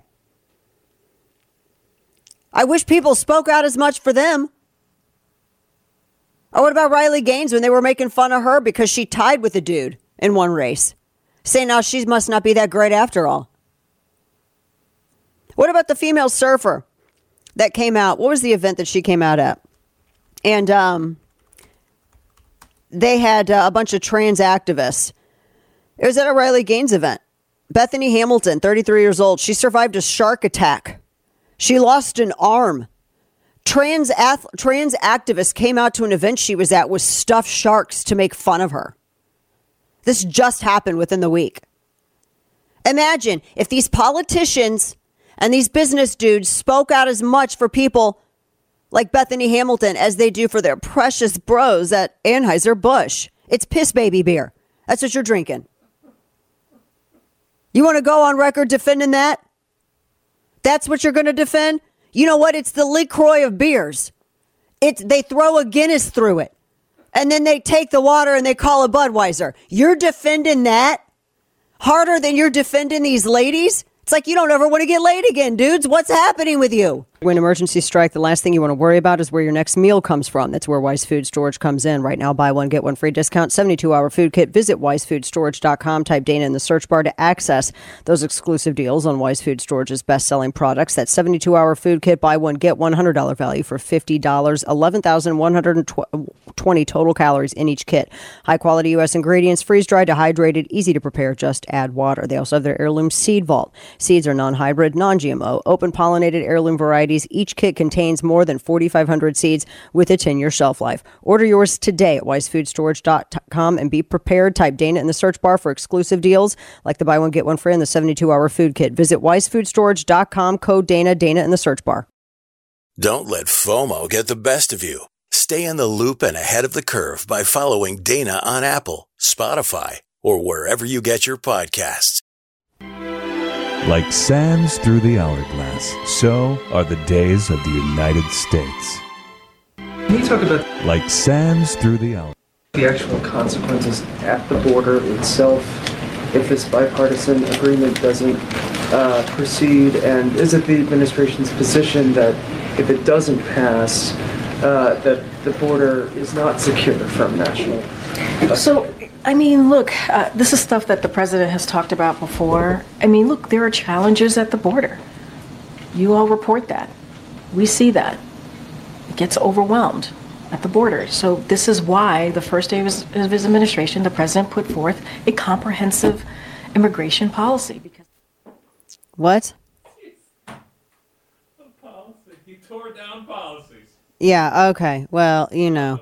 I wish people spoke out as much for them. Or what about Riley Gaines when they were making fun of her because she tied with a dude in one race? Saying now she must not be that great after all. What about the female surfer that came out? What was the event that she came out at? And um, they had uh, a bunch of trans activists. It was at a Riley Gaines event. Bethany Hamilton, thirty-three years old. She survived a shark attack. She lost an arm. Trans, ath- trans activists came out to an event she was at with stuffed sharks to make fun of her. This just happened within the week. Imagine if these politicians and these business dudes spoke out as much for people like Bethany Hamilton as they do for their precious bros at Anheuser-Busch. It's piss baby beer. That's what you're drinking. You want to go on record defending that? That's what you're going to defend? You know what? It's the LaCroix of beers. It's, they throw a Guinness through it. And then they take the water and they call it Budweiser. You're defending that harder than you're defending these ladies It's like you don't ever want to get laid again, dudes. What's happening with you? When emergencies strike, the last thing you want to worry about is where your next meal comes from. That's where Wise Food Storage comes in. Right now, buy one, get one free discount, seventy-two hour food kit. Visit wise food storage dot com. Type Dana in the search bar to access those exclusive deals on Wise Food Storage's best-selling products. That seventy-two hour food kit, buy one, get one hundred dollars value for fifty dollars. eleven thousand one hundred twenty total calories in each kit. High-quality U S ingredients, freeze-dried, dehydrated, easy to prepare. Just add water. They also have their heirloom seed vault. Seeds are non-hybrid, non-G M O, open-pollinated heirloom varieties. Each kit contains more than forty-five hundred seeds with a ten year shelf life. Order yours today at wise food storage dot com and be prepared. Type Dana in the search bar for exclusive deals like the buy one, get one free and the seventy-two hour food kit. Visit wise food storage dot com, code Dana, Dana in the search bar. Don't let FOMO get the best of you. Stay in the loop and ahead of the curve by following Dana on Apple, Spotify, or wherever you get your podcasts. Like sands through the hourglass, so are the days of the United States. Can you talk about Like sands through the hourglass, the actual consequences at the border itself if this bipartisan agreement doesn't uh, proceed? And is it the administration's position that if it doesn't pass, uh, that the border is not secure from national? So, I mean, look, uh, this is stuff that the president has talked about before. I mean, look, there are challenges at the border. You all report that. We see that. It gets overwhelmed at the border. So this is why the first day of his, of his administration, the president put forth a comprehensive immigration policy. Because What? Policy. He tore down policies. Yeah, okay. Well, you know.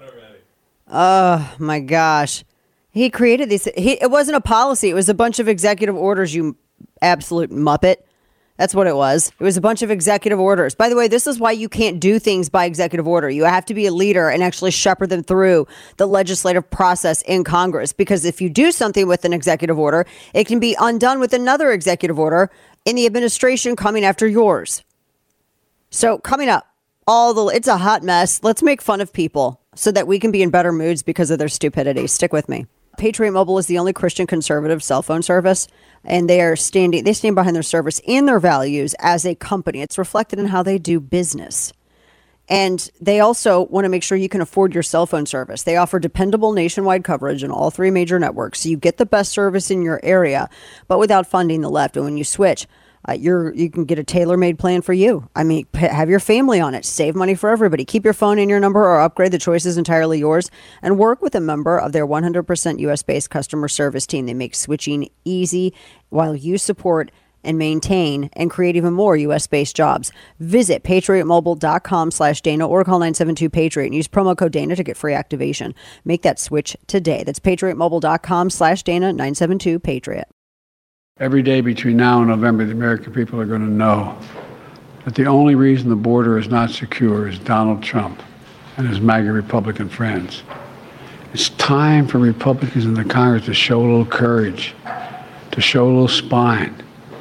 Oh, my gosh. He created these. He, it wasn't a policy. It was a bunch of executive orders, you absolute muppet. That's what it was. It was a bunch of executive orders. By the way, this is why you can't do things by executive order. You have to be a leader and actually shepherd them through the legislative process in Congress. Because if you do something with an executive order, it can be undone with another executive order in the administration coming after yours. So coming up, all the it's a hot mess. Let's make fun of people so that we can be in better moods because of their stupidity. Stick with me. Patriot Mobile is the only Christian conservative cell phone service, and they are standing, they stand behind their service and their values as a company. It's reflected in how they do business. And they also want to make sure you can afford your cell phone service. They offer dependable nationwide coverage in all three major networks. So you get the best service in your area, but without funding the left. And when you switch, Uh, you're you can get a tailor-made plan for you. I mean, p- have your family on it. Save money for everybody. Keep your phone in your number or upgrade. The choice is entirely yours. And work with a member of their one hundred percent U S-based customer service team. They make switching easy while you support and maintain and create even more U S-based jobs. Visit patriot mobile dot com slash Dana or call nine seven two Patriot and use promo code Dana to get free activation. Make that switch today. That's patriot mobile dot com slash Dana nine seven two Patriot. Every day between now and November, the American people are going to know that the only reason the border is not secure is Donald Trump and his MAGA Republican friends. It's time for Republicans in the Congress to show a little courage, to show a little spine.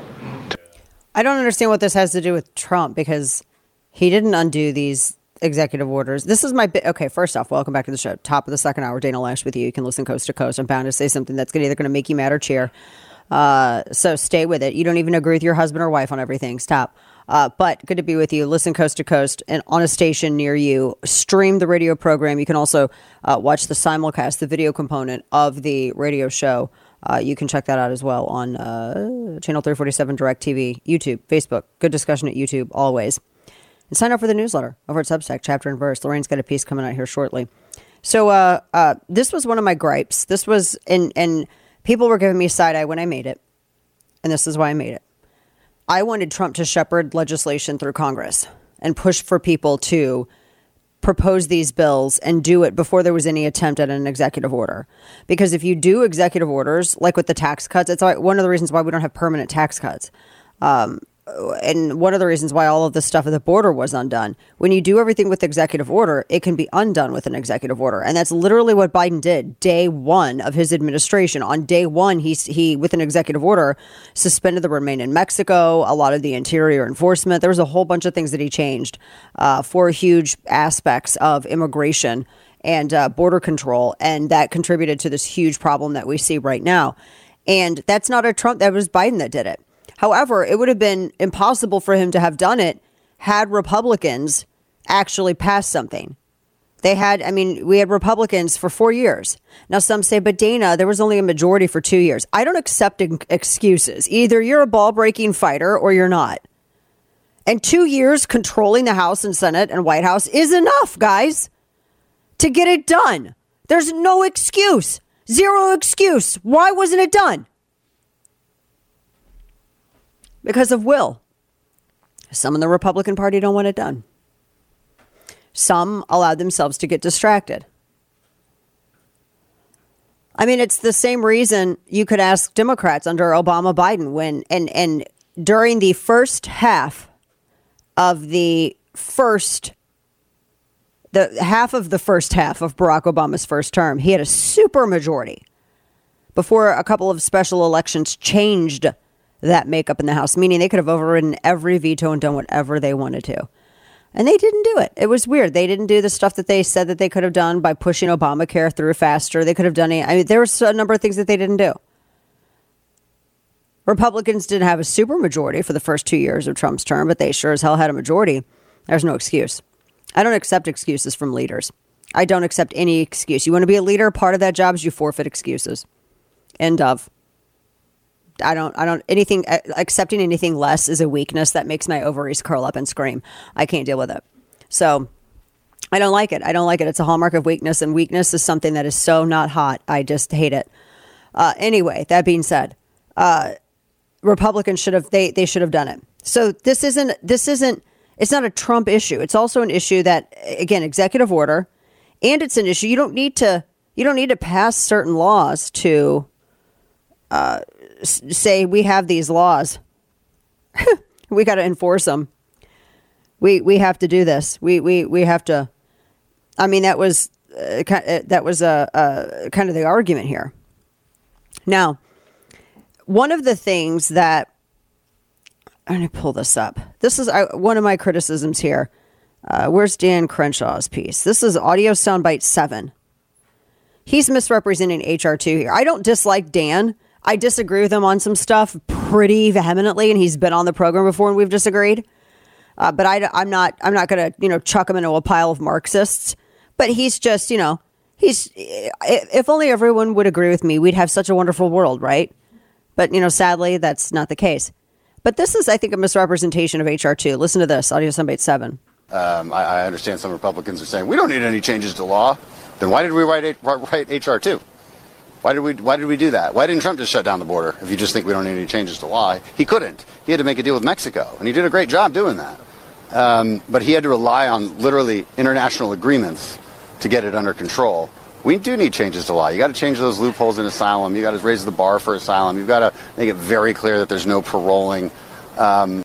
I don't understand what this has to do with Trump because he didn't undo these executive orders. This is my bit. Okay, first off, welcome back to the show. Top of the second hour, Dana Loesch with you. You can listen coast to coast. I'm bound to say something that's gonna, either going to make you mad or cheer. Uh, so stay with it. You don't even agree with your husband or wife on everything. Stop. Uh, but good to be with you. Listen coast to coast and on a station near you. Stream the radio program. You can also uh, watch the simulcast, the video component of the radio show. Uh, you can check that out as well on uh, Channel three forty-seven DirecTV, YouTube, Facebook. Good discussion at YouTube, always. And sign up for the newsletter over at Substack, Chapter and Verse. Lorraine's got a piece coming out here shortly. So uh, uh, this was one of my gripes. This was, and and people were giving me a side eye when I made it. And this is why I made it. I wanted Trump to shepherd legislation through Congress and push for people to propose these bills and do it before there was any attempt at an executive order. Because if you do executive orders, like with the tax cuts, it's one of the reasons why we don't have permanent tax cuts. Um, and one of the reasons why all of this stuff at the border was undone. When you do everything with executive order, it can be undone with an executive order. And that's literally what Biden did day one of his administration. On day one, he, he with an executive order, suspended the Remain in Mexico, a lot of the interior enforcement. There was a whole bunch of things that he changed uh, for huge aspects of immigration and uh, border control. And that contributed to this huge problem that we see right now. And that's not a Trump, that was Biden that did it. However, it would have been impossible for him to have done it had Republicans actually passed something. They had, I mean, we had Republicans for four years. Now, some say, but Dana, there was only a majority for two years. I don't accept excuses. Either you're a ball-breaking fighter or you're not. And two years controlling the House and Senate and White House is enough, guys, to get it done. There's no excuse. Zero excuse. Why wasn't it done? Because of will. Some in the Republican Party don't want it done. Some allowed themselves to get distracted. I mean, it's the same reason you could ask Democrats under Obama Biden when and and during the first half of the first the half of the first half of Barack Obama's first term, he had a super majority before a couple of special elections changed that makeup in the House, meaning they could have overridden every veto and done whatever they wanted to. And they didn't do it. It was weird. They didn't do the stuff that they said that they could have done by pushing Obamacare through faster. They could have done it. I mean, there was a number of things that they didn't do. Republicans didn't have a super majority for the first two years of Trump's term, but they sure as hell had a majority. There's no excuse. I don't accept excuses from leaders. I don't accept any excuse. You want to be a leader? Part of that job is you forfeit excuses. End of. I don't, I don't, anything, accepting anything less is a weakness that makes my ovaries curl up and scream. I can't deal with it. So I don't like it. I don't like it. It's a hallmark of weakness, and weakness is something that is so not hot. I just hate it. Uh, anyway, that being said, uh, Republicans should have, they, they should have done it. So this isn't, this isn't, it's not a Trump issue. It's also an issue that, again, executive order, and it's an issue. You don't need to, you don't need to pass certain laws to, uh, say we have these laws. We got to enforce them. We we have to do this. We we we have to. I mean, that was uh, that was a uh, uh, kind of the argument here. Now, one of the things that I'm going to pull this up. This is uh, one of my criticisms here. Uh, where's Dan Crenshaw's piece? This is audio soundbite seven. He's misrepresenting H R two here. I don't dislike Dan. I disagree with him on some stuff pretty vehemently, and he's been on the program before and we've disagreed. Uh, but I, I'm not I'm not going to, you know, chuck him into a pile of Marxists. But he's just, you know, he's if only everyone would agree with me, we'd have such a wonderful world, right? But, you know, sadly, that's not the case. But this is, I think, a misrepresentation of H R two. Listen to this, audio soundbite seven. Um, I, I understand some Republicans are saying we don't need any changes to law. Then why did we write, write H R two? Why did we Why did we do that? Why didn't Trump just shut down the border? If you just think we don't need any changes to law, he couldn't. He had to make a deal with Mexico, and he did a great job doing that. Um, but he had to rely on literally international agreements to get it under control. We do need changes to law. You got to change those loopholes in asylum. You got to raise the bar for asylum. You've got to make it very clear that there's no paroling. Um,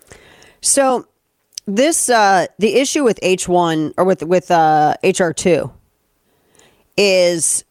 so this uh, the issue with H one or with with uh, H R two is.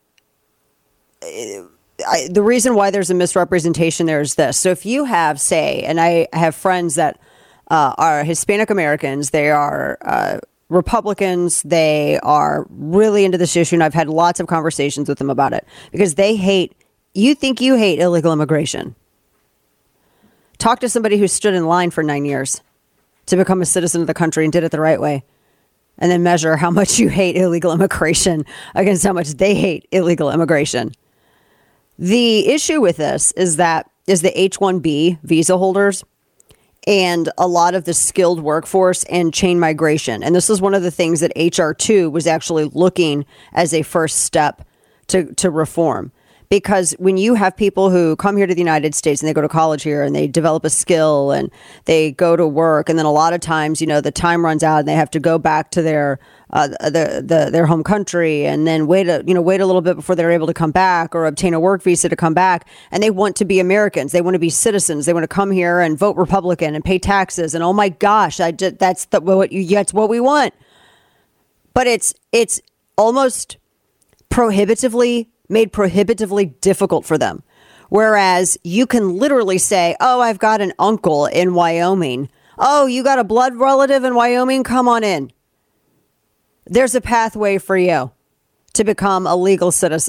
I, the reason why there's a misrepresentation there is this. So if you have, say, and I have friends that uh, are Hispanic Americans, they are uh, Republicans, they are really into this issue, and I've had lots of conversations with them about it because they hate, you think you hate illegal immigration. Talk to somebody who stood in line for nine years to become a citizen of the country and did it the right way. And then measure how much you hate illegal immigration against how much they hate illegal immigration. The issue with this is that is the H one B visa holders and a lot of the skilled workforce and chain migration. And this is one of the things that H R two was actually looking as a first step to, to reform. Because when you have people who come here to the United States and they go to college here and they develop a skill and they go to work, and then a lot of times, you know, the time runs out and they have to go back to their uh, the, the their home country and then wait a you know wait a little bit before they're able to come back or obtain a work visa to come back. And they want to be Americans. They want to be citizens. They want to come here and vote Republican and pay taxes. And oh my gosh, I just, that's the, what you that's what we want. But it's it's almost prohibitively. made prohibitively difficult for them. Whereas you can literally say, oh, I've got an uncle in Wyoming. Oh, you got a blood relative in Wyoming? Come on in. There's a pathway for you to become a legal citizen.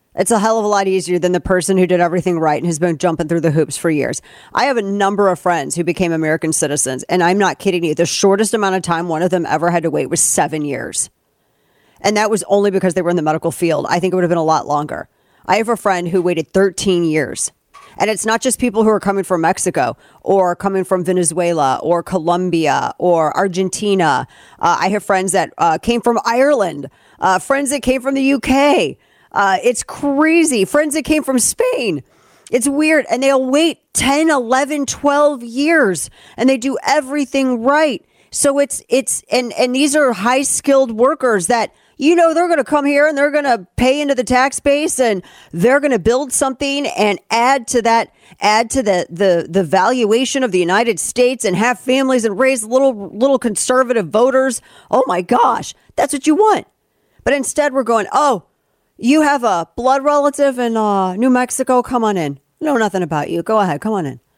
It's a hell of a lot easier than the person who did everything right and has been jumping through the hoops for years. I have a number of friends who became American citizens, and I'm not kidding you. The shortest amount of time one of them ever had to wait was seven years. And that was only because they were in the medical field. I think it would have been a lot longer. I have a friend who waited thirteen years. And it's not just people who are coming from Mexico or coming from Venezuela or Colombia or Argentina. Uh, I have friends that uh, came from Ireland, uh, friends that came from the U K. Uh, it's crazy. Friends that came from Spain. It's weird. And they'll wait ten, eleven, twelve years and they do everything right. So it's it's and, and these are high skilled workers that, you know, they're going to come here and they're going to pay into the tax base and they're going to build something and add to that, add to the, the, the valuation of the United States and have families and raise little, little conservative voters. Oh my gosh, that's what you want. But instead we're going, oh, you have a blood relative in uh, New Mexico. Come on in. Know nothing about you. Go ahead. Come on in.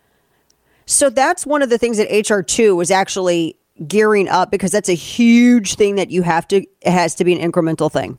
So that's one of the things that H R two was actually gearing up, because that's a huge thing that you have to, it has to be an incremental thing.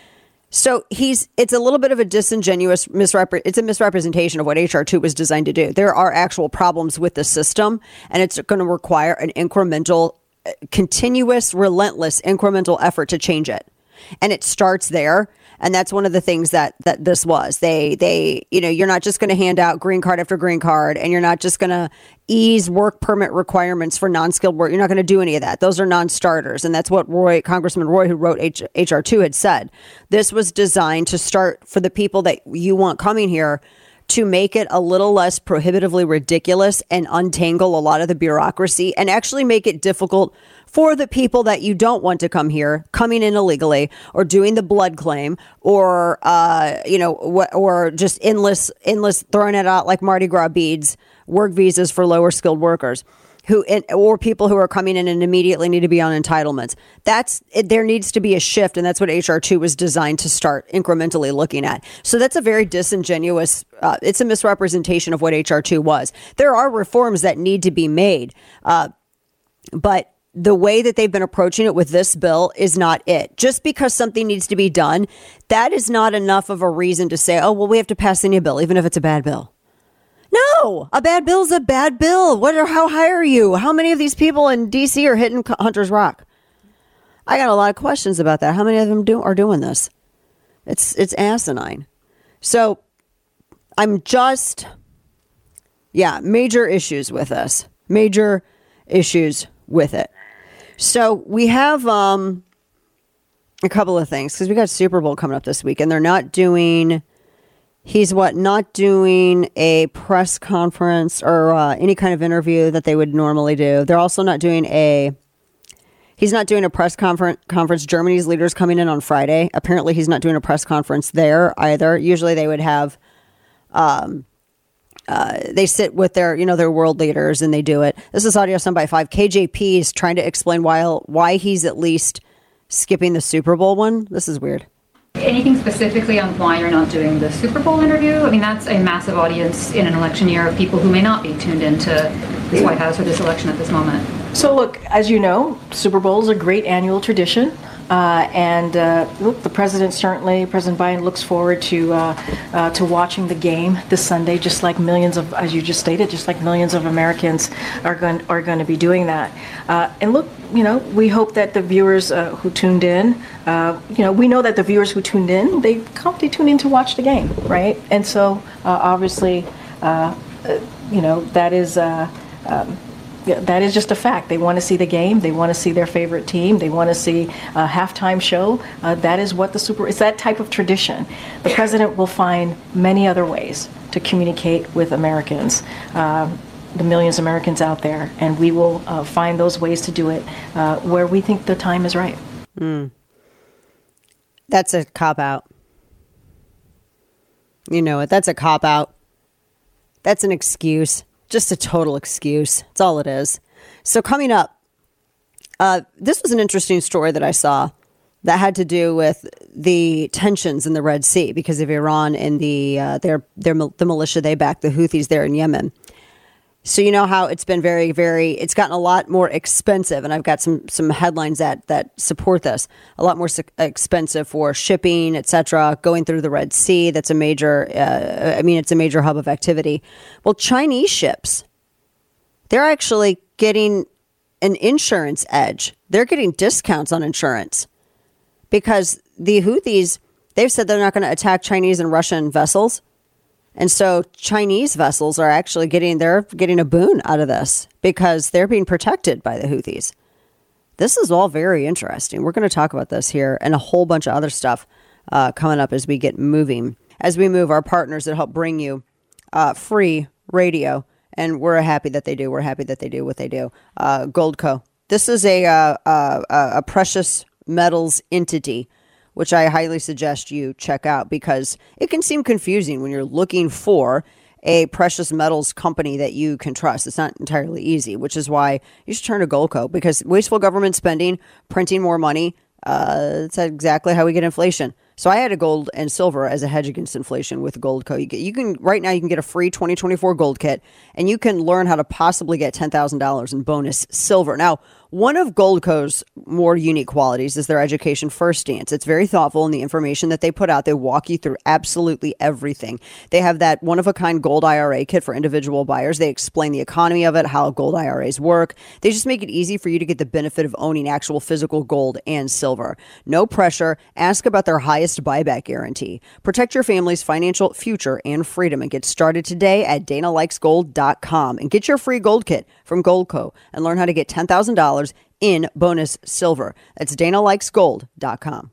So he's, it's a little bit of a disingenuous misrep, it's a misrepresentation of what H R two was designed to do. There are actual problems with the system, and it's going to require an incremental, continuous, relentless, incremental effort to change it. And it starts there. And that's one of the things that, that this was. They, they, you know, you're not just going to hand out green card after green card, and you're not just going to ease work permit requirements for non-skilled work. You're not going to do any of that. Those are non-starters. And that's what Roy, Congressman Roy, who wrote H- HR two, had said. This was designed to start for the people that you want coming here, to make it a little less prohibitively ridiculous and untangle a lot of the bureaucracy and actually make it difficult for the people that you don't want to come here, coming in illegally or doing the blood claim or, uh, you know, wh- or just endless, endless throwing it out like Mardi Gras beads, work visas for lower skilled workers. Who or people who are coming in and immediately need to be on entitlements. That's it, there needs to be a shift, and that's what H R two was designed to start incrementally looking at. So that's a very disingenuous. Uh, it's a misrepresentation of what H R two was. There are reforms that need to be made, uh, but the way that they've been approaching it with this bill is not it. Just because something needs to be done, that is not enough of a reason to say, oh, well, we have to pass any bill, even if it's a bad bill. No, a bad bill's a bad bill. What are, how high are you? How many of these people in D C are hitting Hunter's Rock? I got a lot of questions about that. How many of them do, are doing this? It's, it's asinine. So I'm just, yeah, major issues with this. Major issues with it. So we have um, a couple of things, because we got Super Bowl coming up this week, and they're not doing... He's what, not doing a press conference or uh, any kind of interview that they would normally do. They're also not doing a, he's not doing a press conference. conference. Germany's leaders coming in on Friday. Apparently he's not doing a press conference there either. Usually they would have, um, uh, they sit with their, you know, their world leaders and they do it. This is Audio Sound by Five. K J P is trying to explain why, why he's at least skipping the Super Bowl one. This is weird. Anything specifically on why you're not doing the Super Bowl interview? I mean, that's a massive audience in an election year of people who may not be tuned into this White House or this election at this moment. So look, as you know, Super Bowl is a great annual tradition. Uh, and uh, look, the president certainly, President Biden looks forward to uh, uh, to watching the game this Sunday, just like millions of, as you just stated, just like millions of Americans are going are going to be doing that. Uh, and look, you know, we hope that the viewers uh, who tuned in, uh, you know, we know that the viewers who tuned in, they come, they tune in to watch the game, right? And so uh, obviously, uh, uh, you know, that is. Uh, um, Yeah, that is just a fact. They want to see the game. They want to see their favorite team. They want to see a halftime show. Uh, that is what the Super, it's that type of tradition. The president will find many other ways to communicate with Americans, uh, the millions of Americans out there, and we will uh, find those ways to do it uh, where we think the time is right. Mm. That's a cop-out. You know it. That's a cop-out. That's an excuse. Just a total excuse. That's all it is. So coming up, uh, this was an interesting story that I saw that had to do with the tensions in the Red Sea because of Iran and the uh, their their the militia they back, the Houthis there in Yemen. So you know how it's been very, very, it's gotten a lot more expensive. And I've got some some headlines that that support this. A lot more su- expensive for shipping, et cetera, going through the Red Sea. That's a major, uh, I mean, it's a major hub of activity. Well, Chinese ships, they're actually getting an insurance edge. They're getting discounts on insurance because the Houthis, they've said they're not going to attack Chinese and Russian vessels. And so Chinese vessels are actually getting, they're getting a boon out of this because they're being protected by the Houthis. This is all very interesting. We're going to talk about this here and a whole bunch of other stuff uh, coming up as we get moving. As we move, our partners that help bring you uh, free radio. And we're happy that they do. We're happy that they do what they do. Uh, Goldco. This is a, uh, uh, a precious metals entity, which I highly suggest you check out because it can seem confusing when you're looking for a precious metals company that you can trust. It's not entirely easy, which is why you should turn to Goldco because wasteful government spending, printing more money, uh, that's exactly how we get inflation. So I had a gold and silver as a hedge against inflation with Goldco. You, get, you can right now you can get a free twenty twenty-four gold kit, and you can learn how to possibly get ten thousand dollars in bonus silver. Now, one of Goldco's more unique qualities is their education first stance. It's very thoughtful in the information that they put out. They walk you through absolutely everything. They have that one-of-a-kind gold I R A kit for individual buyers. They explain the economy of it, how gold I R As work. They just make it easy for you to get the benefit of owning actual physical gold and silver. No pressure. Ask about their highest buyback guarantee. Protect your family's financial future and freedom and get started today at dana likes gold dot com and get your free gold kit from Goldco and learn how to get ten thousand dollars in bonus silver. That's dana likes gold dot com.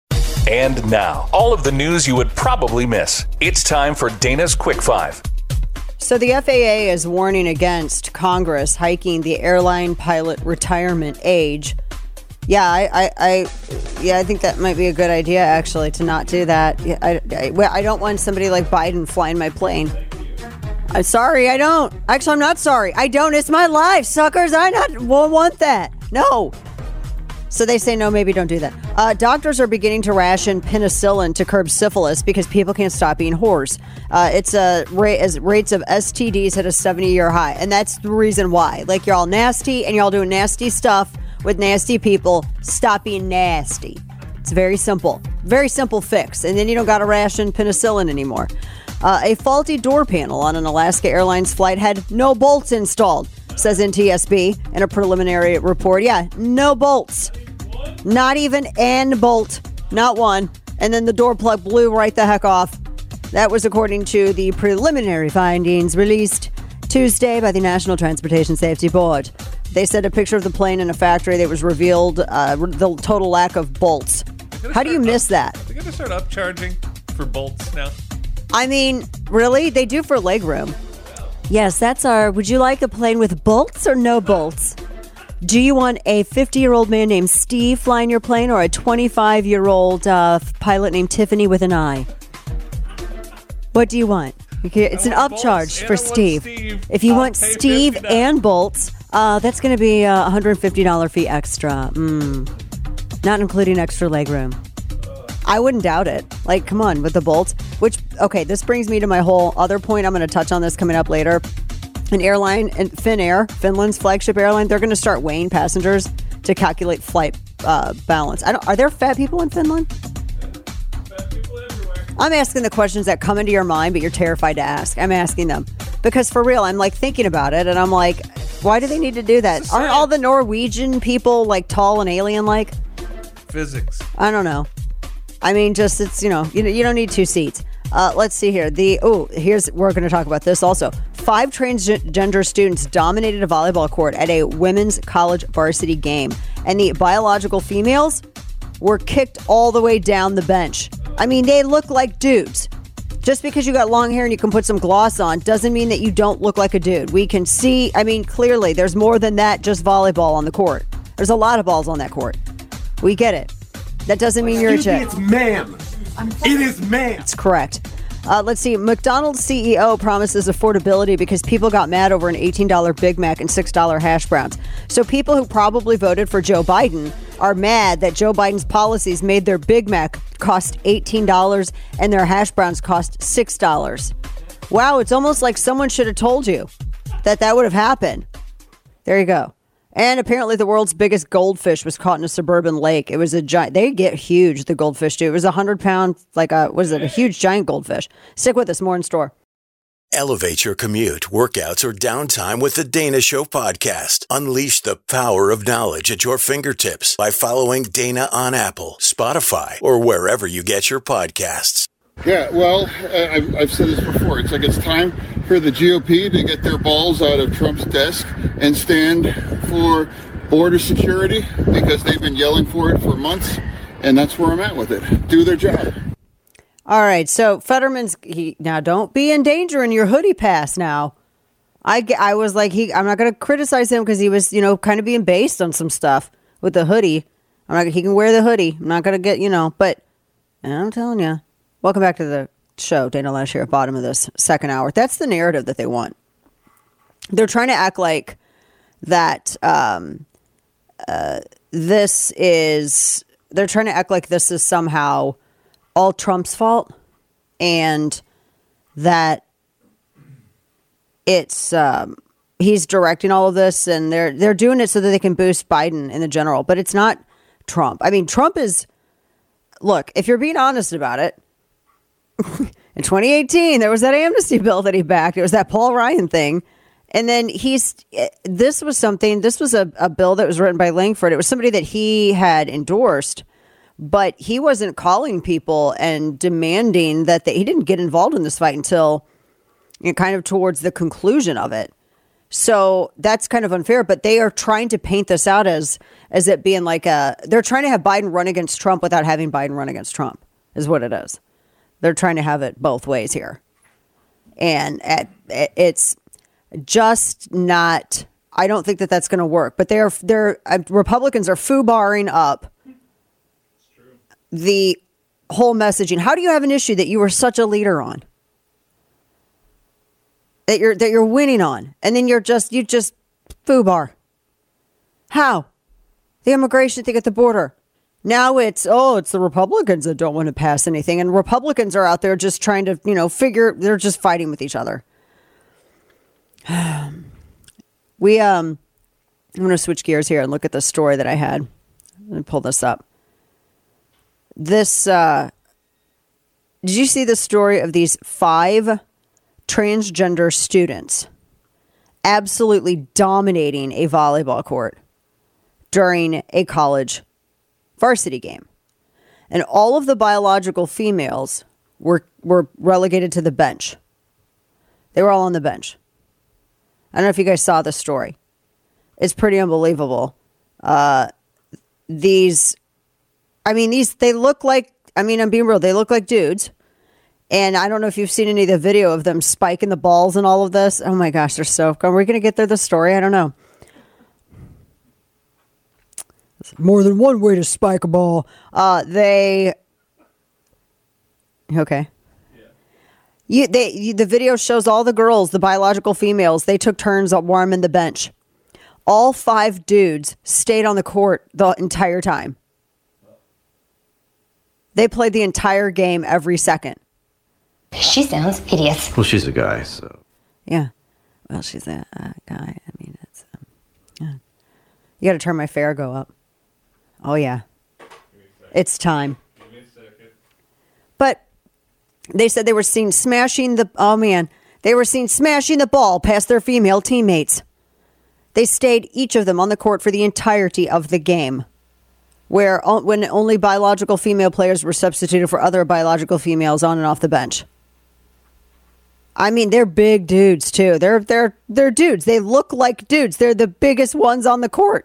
And now, all of the news you would probably miss. It's time for Dana's Quick Five. So the F A A is warning against Congress hiking the airline pilot retirement age. Yeah, I, I, I, yeah, I think that might be a good idea, actually, to not do that. Yeah, I, I, well, I don't want somebody like Biden flying my plane. I'm sorry, I don't. Actually, I'm not sorry. I don't. It's my life, suckers. I not won't want that. No. So they say, no, maybe don't do that. Uh, doctors are beginning to ration penicillin to curb syphilis because people can't stop being whores. Uh, it's a rate as rates of S T Ds hit a seventy-year high, and that's the reason why. Like, you're all nasty, and you're all doing nasty stuff with nasty people. Stop being nasty. It's very simple. Very simple fix, and then you don't got to ration penicillin anymore. Uh, a faulty door panel on an Alaska Airlines flight had no bolts installed, says N T S B in a preliminary report. Yeah, no bolts. Not even an bolt. Not one. And then the door plug blew right the heck off. That was according to the preliminary findings released Tuesday by the National Transportation Safety Board. They said a picture of the plane in a factory that was revealed uh, the total lack of bolts. How do you miss that? They're going to start upcharging for bolts now. I mean, really? They do for legroom. Yes, that's our... Would you like a plane with bolts or no bolts? Do you want a fifty-year-old man named Steve flying your plane or a twenty-five-year-old uh, pilot named Tiffany with an eye? What do you want? It's an upcharge for Steve. Steve. If you I'll want Steve and bolts, uh, that's going to be a one hundred fifty dollars fee extra. Mm. Not including extra legroom. I wouldn't doubt it. Like, come on, with the bolts. Which, okay, this brings me to my whole other point. I'm going to touch on this coming up later. An airline, and Finnair, Finland's flagship airline, they're going to start weighing passengers to calculate flight uh, balance. I don't, are there fat people in Finland? Fat people everywhere. I'm asking the questions that come into your mind, but you're terrified to ask. I'm asking them. Because for real, I'm like thinking about it, and I'm like, why do they need to do that? Aren't all the Norwegian people like tall and alien-like? Physics. I don't know. I mean, just, it's, you know, you, you don't need two seats. Uh, let's see here. The oh, here's we're going to talk about this also. Five transgender students dominated a volleyball court at a women's college varsity game, and the biological females were kicked all the way down the bench. I mean, they look like dudes. Just because you got long hair and you can put some gloss on doesn't mean that you don't look like a dude. We can see, I mean, clearly there's more than that just volleyball on the court. There's a lot of balls on that court. We get it. That doesn't mean you're a chick. It's ma'am. It is ma'am. That's correct. Uh, let's see. McDonald's C E O promises affordability because people got mad over an eighteen dollars Big Mac and six dollars hash browns. So people who probably voted for Joe Biden are mad that Joe Biden's policies made their Big Mac cost eighteen dollars and their hash browns cost six dollars. Wow, it's almost like someone should have told you. that that would have happened. There you go. And apparently the world's biggest goldfish was caught in a suburban lake. It was a giant. They get huge, the goldfish do. It was a hundred pound, like a, what is it, a huge giant goldfish. Stick with us, more in store. Elevate your commute, workouts, or downtime with the Dana Show podcast. Unleash the power of knowledge at your fingertips by following Dana on Apple, Spotify, or wherever you get your podcasts. Yeah, well, uh, I've, I've said this before. It's like it's time for the G O P to get their balls out of Trump's desk and stand for border security, because they've been yelling for it for months, and that's where I'm at with it. Do their job. All right, so Fetterman's, he, now don't be endangering your hoodie pass now. I, I was like, he. I'm not going to criticize him because he was, you know, kind of being based on some stuff with the hoodie. I'm not. He can wear the hoodie. I'm not going to get, you know, but and I'm telling you. Welcome back to the show. Dana Loesch here at bottom of this second hour. That's the narrative that they want. They're trying to act like that um, uh, this is, they're trying to act like this is somehow all Trump's fault, and that it's, um, he's directing all of this, and they're, they're doing it so that they can boost Biden in the general, but it's not Trump. I mean, Trump is, look, if you're being honest about it, in twenty eighteen, there was that amnesty bill that he backed. It was that Paul Ryan thing. And then he's, this was something, this was a, a bill that was written by Langford. It was somebody that he had endorsed, but he wasn't calling people and demanding that they, he didn't get involved in this fight until, you know, kind of towards the conclusion of it. So that's kind of unfair, but they are trying to paint this out as, as it being like a, they're trying to have Biden run against Trump without having Biden run against Trump, is what it is. They're trying to have it both ways here. And it's just not, I don't think that that's going to work. But they're, they're, uh, Republicans are foobarring up the whole messaging. How do you have an issue that you were such a leader on? That you're, that you're winning on. And then you're just, you just foobar. How? The immigration thing at the border. Now it's, oh, it's the Republicans that don't want to pass anything. And Republicans are out there just trying to, you know, figure, they're just fighting with each other. we, um, I'm going to switch gears here and look at the story that I had. Let me pull this up. This, uh, did you see the story of these five transgender students absolutely dominating a volleyball court during a college varsity game? And all of the biological females were were relegated to the bench. They were all on the bench. I don't know if you guys saw the story. It's pretty unbelievable. Uh, these, I mean, these, they look like, I mean, I'm being real, they look like dudes. And I don't know if you've seen any of the video of them spiking the balls and all of this. Oh my gosh, they're so, are we going to get through the story? I don't know. More than one way to spike a ball. Uh, they, okay. Yeah. You, they, you, the video shows all the girls, the biological females, they took turns at warming the bench. All five dudes stayed on the court the entire time. They played the entire game every second. She sounds hideous. Well, she's a guy, so. Yeah. Well, she's a uh, guy. I mean, it's, um, yeah. You got to turn my Farrago up. Oh, yeah. It's time. Give me a second. But they said they were seen smashing the, oh man, they were seen smashing the ball past their female teammates. They stayed, each of them, on the court for the entirety of the game, where when only biological female players were substituted for other biological females on and off the bench. I mean, they're big dudes too. They're they're they're dudes. They look like dudes. They're the biggest ones on the court.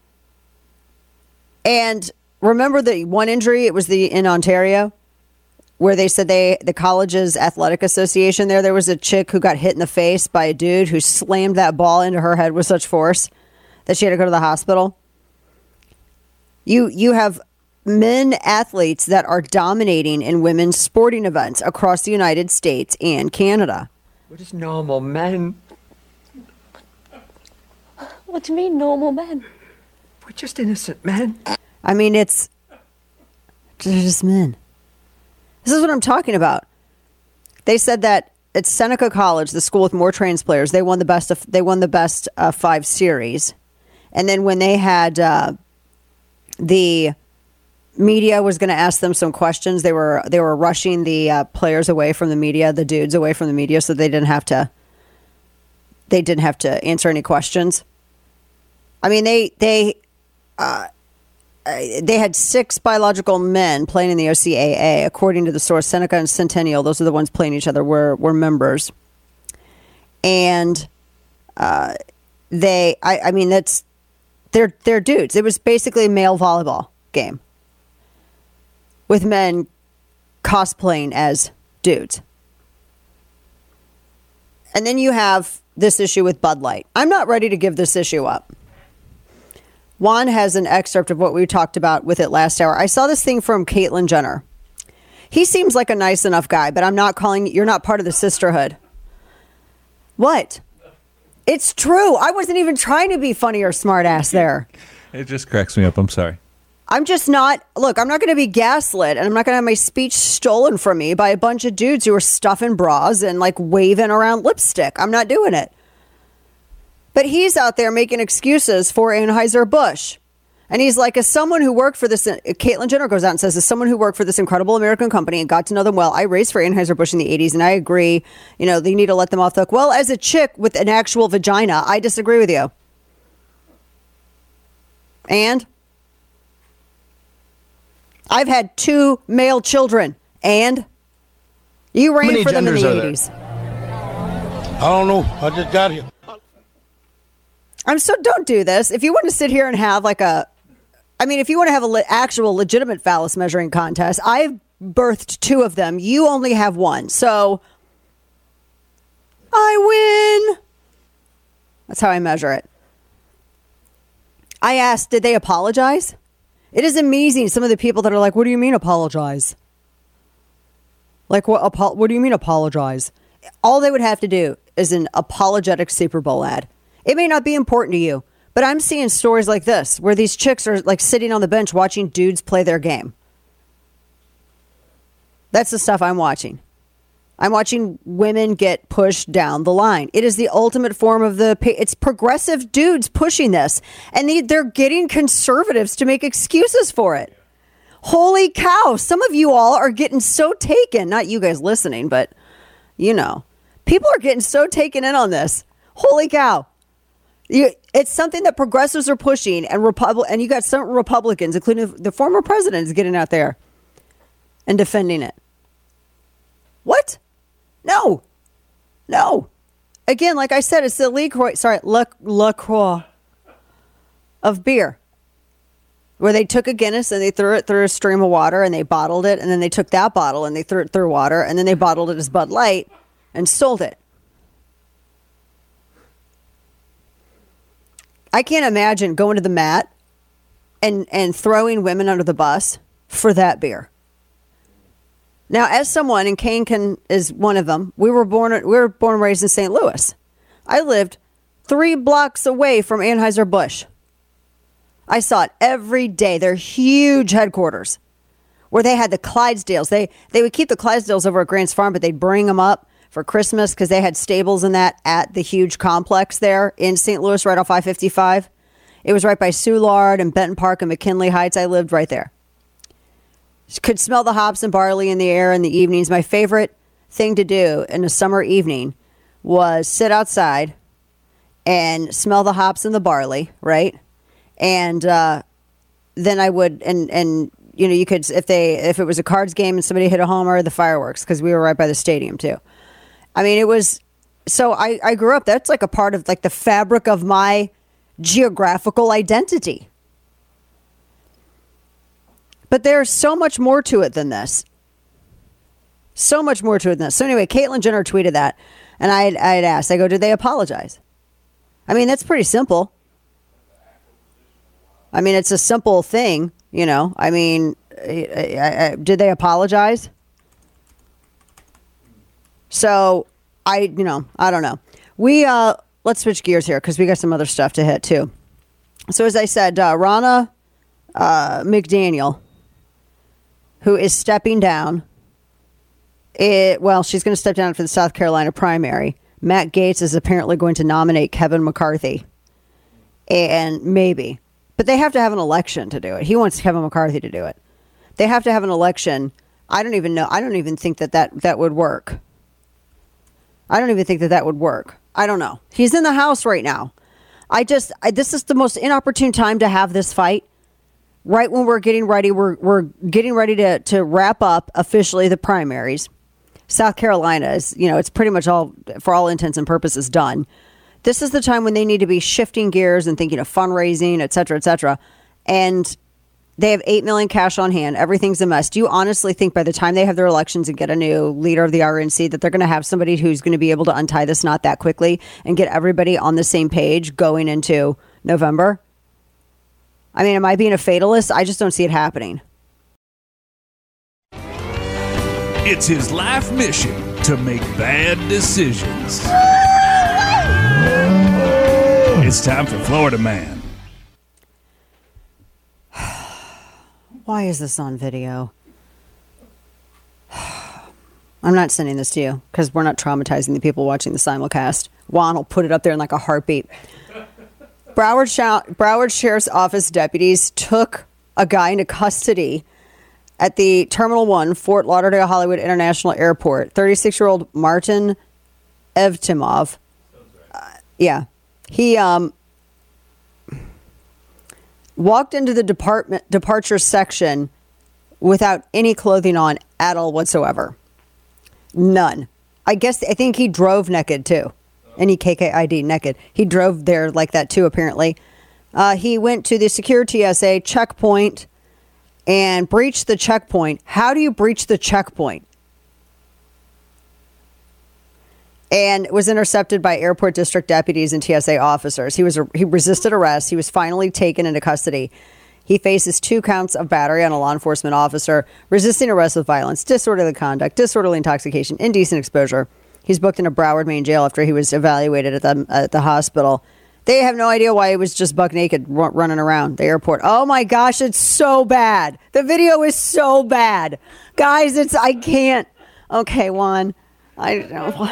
And remember the one injury? It was the in Ontario, where they said they the college's athletic association there. There was a chick who got hit in the face by a dude who slammed that ball into her head with such force that she had to go to the hospital. You you have men athletes that are dominating in women's sporting events across the United States and Canada. What is normal men? What do you mean, normal men? We're just innocent men. I mean, it's they're just men. This is what I'm talking about. They said that it's Seneca College, the school with more trans players. They won the best of, they won the best uh, five series. And then when they had uh, the media was going to ask them some questions, they were they were rushing the uh, players away from the media, the dudes away from the media, so they didn't have to they didn't have to answer any questions. I mean, they they uh, they had six biological men playing in the O C A A, according to the source. Seneca and Centennial, those are the ones playing each other, were were members, and uh, they. I, I mean, that's they're they're dudes. It was basically a male volleyball game with men cosplaying as dudes. And then you have this issue with Bud Light. I'm not ready to give this issue up. Juan has an excerpt of what we talked about with it last hour. I saw this thing from Caitlyn Jenner. He seems like a nice enough guy, but I'm not calling, you're not part of the sisterhood. What? It's true. I wasn't even trying to be funny or smart ass there. It just cracks me up. I'm sorry. I'm just not, look, I'm not going to be gaslit, and I'm not going to have my speech stolen from me by a bunch of dudes who are stuffing bras and like waving around lipstick. I'm not doing it. But he's out there making excuses for Anheuser-Busch. And he's like, as someone who worked for this, Caitlyn Jenner goes out and says, as someone who worked for this incredible American company and got to know them well, I raced for Anheuser-Busch in the eighties, and I agree, you know, they need to let them off the hook. Well, as a chick with an actual vagina, I disagree with you. And I've had two male children, and you ran for them in the eighties. I don't know. I just got here. I'm so, don't do this. If you want to sit here and have like a, I mean, if you want to have an le- actual legitimate phallus measuring contest, I've birthed two of them. You only have one. So I win. That's how I measure it. I asked, did they apologize? It is amazing. Some of the people that are like, what do you mean apologize? Like, what, apo- what do you mean apologize? All they would have to do is an apologetic Super Bowl ad. It may not be important to you, but I'm seeing stories like this where these chicks are like sitting on the bench watching dudes play their game. That's the stuff I'm watching. I'm watching women get pushed down the line. It is the ultimate form of the, it's progressive dudes pushing this, and they, they're getting conservatives to make excuses for it. Holy cow. Some of you all are getting so taken, not you guys listening, but you know, people are getting so taken in on this. Holy cow. You, it's something that progressives are pushing, and Repub- and you got some Republicans, including the former president, is getting out there and defending it. What? No. No. Again, like I said, it's the LaCroix, sorry, La, LaCroix of beer, where they took a Guinness and they threw it through a stream of water and they bottled it, and then they took that bottle and they threw it through water, and then they bottled it as Bud Light and sold it. I can't imagine going to the mat and, and throwing women under the bus for that beer. Now, as someone, and Kane can, is one of them, we were born we were born and raised in Saint Louis. I lived three blocks away from Anheuser-Busch. I saw it every day. Their huge headquarters, where they had the Clydesdales. They they would keep the Clydesdales over at Grant's Farm, but they'd bring them up for Christmas because they had stables and that at the huge complex there in Saint Louis, right off I fifty-five. It was right by Soulard and Benton Park and McKinley Heights. I lived right there. Could smell the hops and barley in the air in the evenings. My favorite thing to do in a summer evening was sit outside and smell the hops and the barley, right? And uh, then I would, and and you know, you could, if they, if it was a Cards game and somebody hit a homer, the fireworks, because we were right by the stadium too. I mean, it was, so I, I grew up, that's like a part of like the fabric of my geographical identity. But there's so much more to it than this. So much more to it than this. So anyway, Caitlyn Jenner tweeted that, and I I had asked, I go, did they apologize? I mean, that's pretty simple. I mean, it's a simple thing, you know. I mean, I, I, I, did they apologize? So I, you know, I don't know. We, uh, let's switch gears here because we got some other stuff to hit too. So as I said, uh, Ronna uh, McDaniel, who is stepping down, It, well, she's going to step down for the South Carolina primary. Matt Gaetz is apparently going to nominate Kevin McCarthy. And maybe. But they have to have an election to do it. He wants Kevin McCarthy to do it. They have to have an election. I don't even know. I don't even think that that, that would work. I don't even think that that would work. I don't know. He's in the House right now. I just, I, this is the most inopportune time to have this fight. Right when we're getting ready, we're we're getting ready to, to wrap up officially the primaries. South Carolina is, you know, it's pretty much all, for all intents and purposes, done. This is the time when they need to be shifting gears and thinking of fundraising, et cetera, et cetera. And they have eight million cash on hand. Everything's a mess. Do you honestly think by the time they have their elections and get a new leader of the R N C that they're going to have somebody who's going to be able to untie this knot that quickly and get everybody on the same page going into November? I mean, am I being a fatalist? I just don't see it happening. It's his life mission to make bad decisions. It's time for Florida Man. Why is this on video? I'm not sending this to you because we're not traumatizing the people watching the simulcast. Juan will put it up there in like a heartbeat. Broward, Sh- Broward Sheriff's Office deputies took a guy into custody at the Terminal one, Fort Lauderdale Hollywood International Airport. thirty-six-year-old Martin Evtimov. Uh, yeah. He um, walked into the department departure section without any clothing on at all whatsoever. None. I guess, I think he drove naked too. Any K K I D naked. He drove there like that too, apparently. Uh, he went to the secure T S A checkpoint and breached the checkpoint. How do you breach the checkpoint? And was intercepted by airport district deputies and T S A officers. He was he resisted arrest. He was finally taken into custody. He faces two counts of battery on a law enforcement officer, resisting arrest with violence, disorderly conduct, disorderly intoxication, indecent exposure. He's booked in a Broward, Maine jail after he was evaluated at the at the hospital. They have no idea why he was just buck naked r- running around the airport. Oh my gosh, it's so bad. The video is so bad. Guys, it's, I can't. Okay, Juan. I don't know.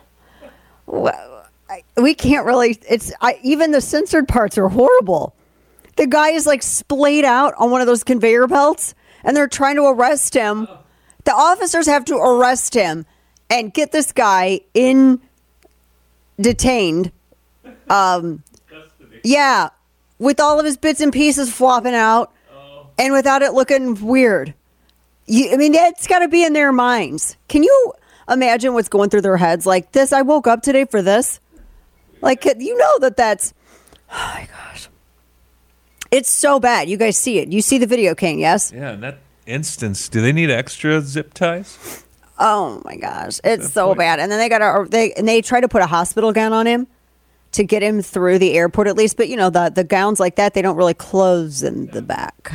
Well, I, we can't really, it's, I, even the censored parts are horrible. The guy is like splayed out on one of those conveyor belts and they're trying to arrest him. The officers have to arrest him and get this guy in detained. Um, yeah, with all of his bits and pieces flopping out oh. and without it looking weird. You, I mean, it's got to be in their minds. Can you imagine what's going through their heads? Like this, I woke up today for this. Like, you know that that's, oh my gosh. It's so bad. You guys see it. You see the video, King, yes? Yeah, in that instance, do they need extra zip ties? Oh my gosh, it's so point. bad. And then they got a, they and they try to put a hospital gown on him to get him through the airport at least. But you know, the the gowns like that, they don't really close in the back.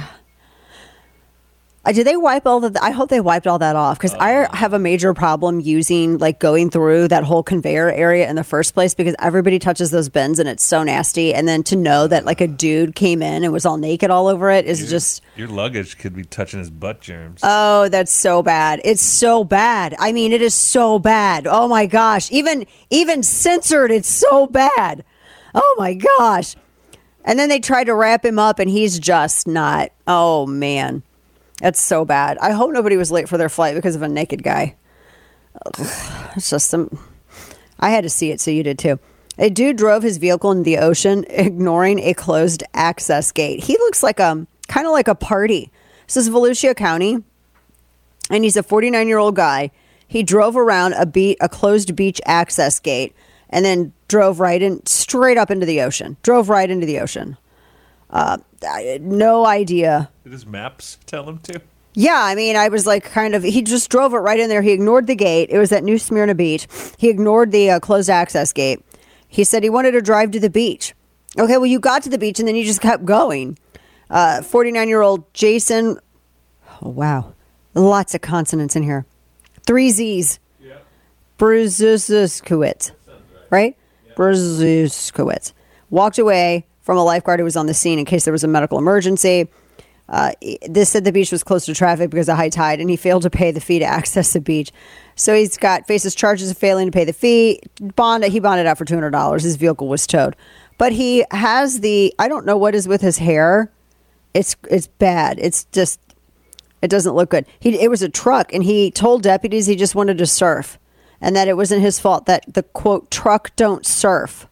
Uh, did they wipe all the? I hope they wiped all that off because uh, I have a major problem using like going through that whole conveyor area in the first place because everybody touches those bins and it's so nasty. And then to know that like a dude came in and was all naked all over it is your, just your luggage could be touching his butt germs. Oh, that's so bad. It's so bad. I mean, it is so bad. Oh my gosh, even even censored, it's so bad. Oh my gosh. And then they try to wrap him up and he's just not. Oh man. That's so bad. I hope nobody was late for their flight because of a naked guy. Ugh, it's just some. I had to see it, so you did too. A dude drove his vehicle in the ocean, ignoring a closed access gate. He looks like a kind of like a party. This is Volusia County, and he's a forty-nine-year-old guy. He drove around a be- a closed beach access gate, and then drove right in, straight up into the ocean. Drove right into the ocean. Uh, I had no idea. Did his maps tell him to? Yeah, I mean, I was like kind of, he just drove it right in there. He ignored the gate. It was at New Smyrna Beach. He ignored the uh, closed access gate. He said he wanted to drive to the beach. Okay, well, you got to the beach and then you just kept going. Uh, forty-nine-year-old Jason, oh, wow, lots of consonants in here. Three Z's. Yeah. Brzezinski, right? Yeah. Brzezinski. Walked away from a lifeguard who was on the scene in case there was a medical emergency. Uh, this said the beach was close to traffic because of high tide, and he failed to pay the fee to access the beach. So he's got faces charges of failing to pay the fee. Bond he bonded out for two hundred dollars. His vehicle was towed, but he has the I don't know what is with his hair. It's it's bad. It's just it doesn't look good. He it was a truck, and he told deputies he just wanted to surf, and that it wasn't his fault that the quote truck don't surf.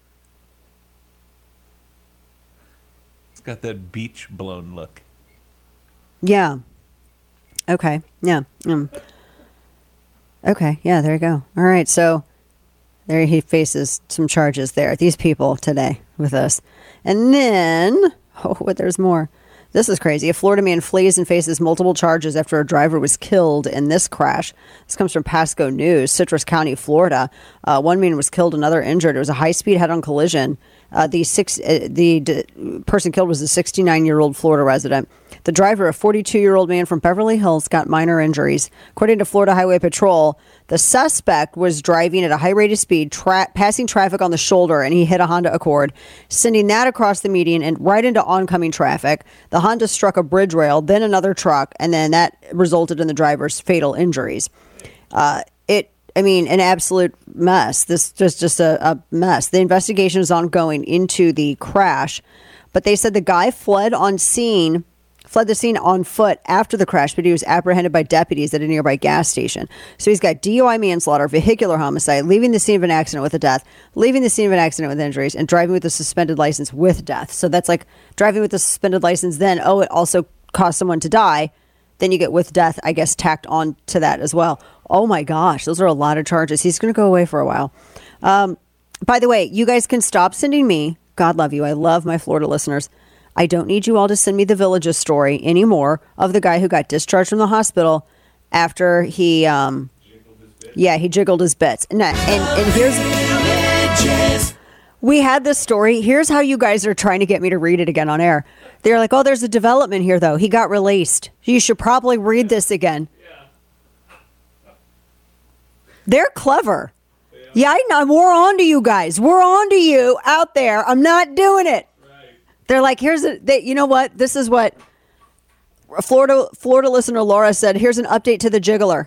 It's got that beach blown look. Yeah. Okay. Yeah. Um, okay. Yeah, there you go. All right. So there he faces some charges there. These people today with us. And then, oh, but there's more. This is crazy. A Florida man flees and faces multiple charges after a driver was killed in this crash. This comes from Pasco News, Citrus County, Florida. Uh, one man was killed, another injured. It was a high-speed head-on collision. Uh, the six, uh, the d- person killed was a sixty-nine-year-old Florida resident. The driver, a forty-two-year-old man from Beverly Hills, got minor injuries. According to Florida Highway Patrol, the suspect was driving at a high rate of speed, tra- passing traffic on the shoulder, and he hit a Honda Accord, sending that across the median and right into oncoming traffic. The Honda struck a bridge rail, then another truck, and then that resulted in the driver's fatal injuries. Uh, it I mean, an absolute mess. This just just a, a mess. The investigation is ongoing into the crash, but they said the guy fled on scene, fled the scene on foot after the crash, but he was apprehended by deputies at a nearby gas station. So he's got D U I manslaughter, vehicular homicide, leaving the scene of an accident with a death, leaving the scene of an accident with injuries, and driving with a suspended license with death. So that's like driving with a suspended license. Then, oh, it also caused someone to die. Then you get with death, I guess, tacked on to that as well. Oh, my gosh. Those are a lot of charges. He's going to go away for a while. Um, by the way, you guys can stop sending me. God love you. I love my Florida listeners. I don't need you all to send me the Villages story anymore of the guy who got discharged from the hospital after he, um, yeah, he jiggled his bits. And, and, and here's... We had this story. Here's how you guys are trying to get me to read it again on air. They're like, oh, there's a development here, though. He got released. You should probably read this again. They're clever. Yeah, I know. We're on to you guys. We're on to you out there. I'm not doing it. They're like, here's a, they, you know what? This is what Florida Florida listener Laura said. Here's an update to the jiggler.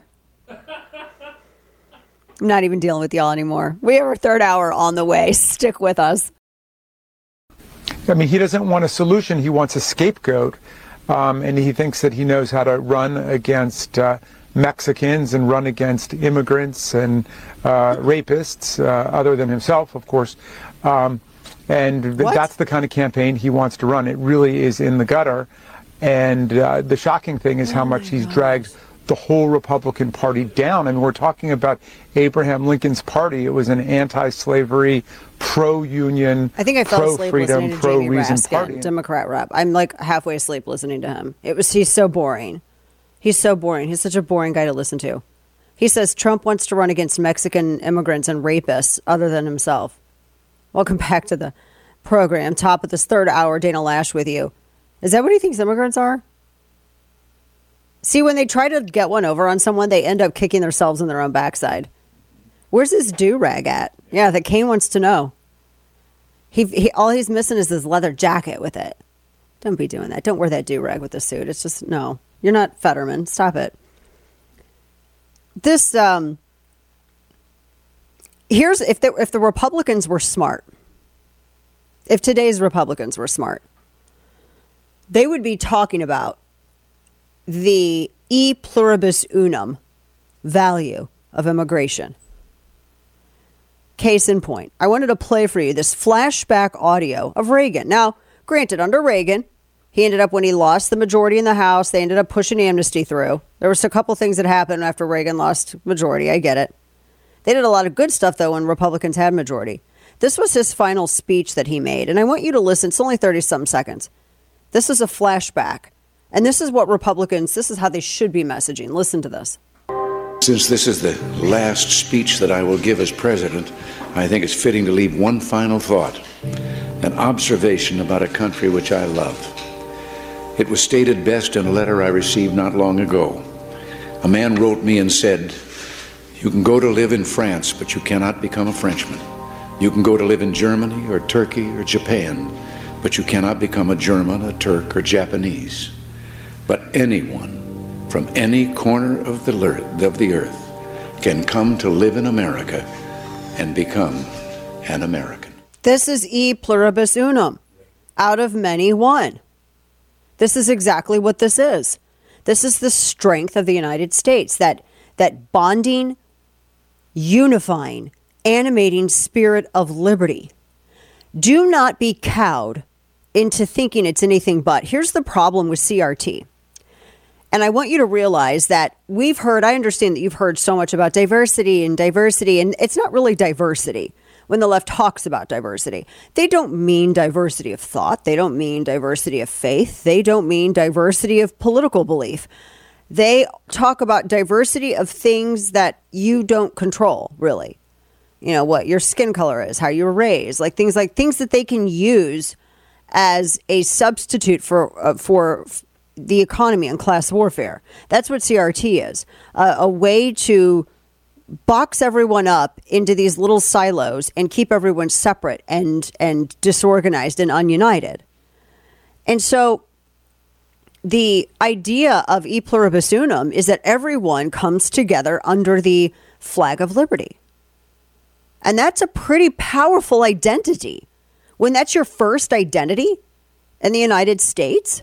I'm not even dealing with y'all anymore. We have our third hour on the way. Stick with us. I mean, he doesn't want a solution. He wants a scapegoat. Um, and he thinks that he knows how to run against uh, Mexicans and run against immigrants and uh, rapists, uh, other than himself, of course. Um, and th- that's the kind of campaign he wants to run. It really is in the gutter. And uh, the shocking thing is how oh much he's gosh. dragged the whole Republican Party down. I mean, we're talking about Abraham Lincoln's party. It was an anti-slavery, pro-union, I think I fell asleep listening pro-freedom, to Jamie pro-reason Raskin, party. Democrat rep. I'm like halfway asleep listening to him. It was he's so boring. He's so boring. He's such a boring guy to listen to. He says Trump wants to run against Mexican immigrants and rapists other than himself. Welcome back to the program. Top of this third hour, Dana Lash with you. Is that what he thinks immigrants are? See, when they try to get one over on someone, they end up kicking themselves in their own backside. Where's his do-rag at? Yeah, that Kane wants to know. He, he all he's missing is this leather jacket with it. Don't be doing that. Don't wear that do-rag with the suit. It's just, no. You're not Fetterman. Stop it. This, um... Here's, if the, if the Republicans were smart, if today's Republicans were smart, they would be talking about the e pluribus unum value of immigration. Case in point, I wanted to play for you this flashback audio of Reagan. Now, granted, under Reagan, he ended up, when he lost the majority in the House, they ended up pushing amnesty through. There was a couple things that happened after Reagan lost majority. I get it. They did a lot of good stuff, though, when Republicans had majority. This was his final speech that he made, and I want you to listen. It's only thirty-some seconds. This is a flashback. And this is what Republicans, this is how they should be messaging. Listen to this. Since this is the last speech that I will give as president, I think it's fitting to leave one final thought, an observation about a country which I love. It was stated best in a letter I received not long ago. A man wrote me and said, "You can go to live in France, but you cannot become a Frenchman. You can go to live in Germany or Turkey or Japan, but you cannot become a German, a Turk, or Japanese. But anyone from any corner of the, of the earth can come to live in America and become an American. This is e pluribus unum, out of many one. This is exactly what this is. This is the strength of the United States, that that bonding, unifying, animating spirit of liberty. Do not be cowed into thinking it's anything but. Here's the problem with C R T. And I want you to realize that we've heard, I understand that you've heard so much about diversity and diversity, and it's not really diversity when the left talks about diversity. They don't mean diversity of thought. They don't mean diversity of faith. They don't mean diversity of political belief. They talk about diversity of things that you don't control, really. You know, what your skin color is, how you were raised, like things like things that they can use as a substitute for uh, for the economy and class warfare. That's what C R T is, uh, a way to box everyone up into these little silos and keep everyone separate and and disorganized and ununited. And so the idea of e pluribus unum is that everyone comes together under the flag of liberty. And that's a pretty powerful identity. When that's your first identity in the United States,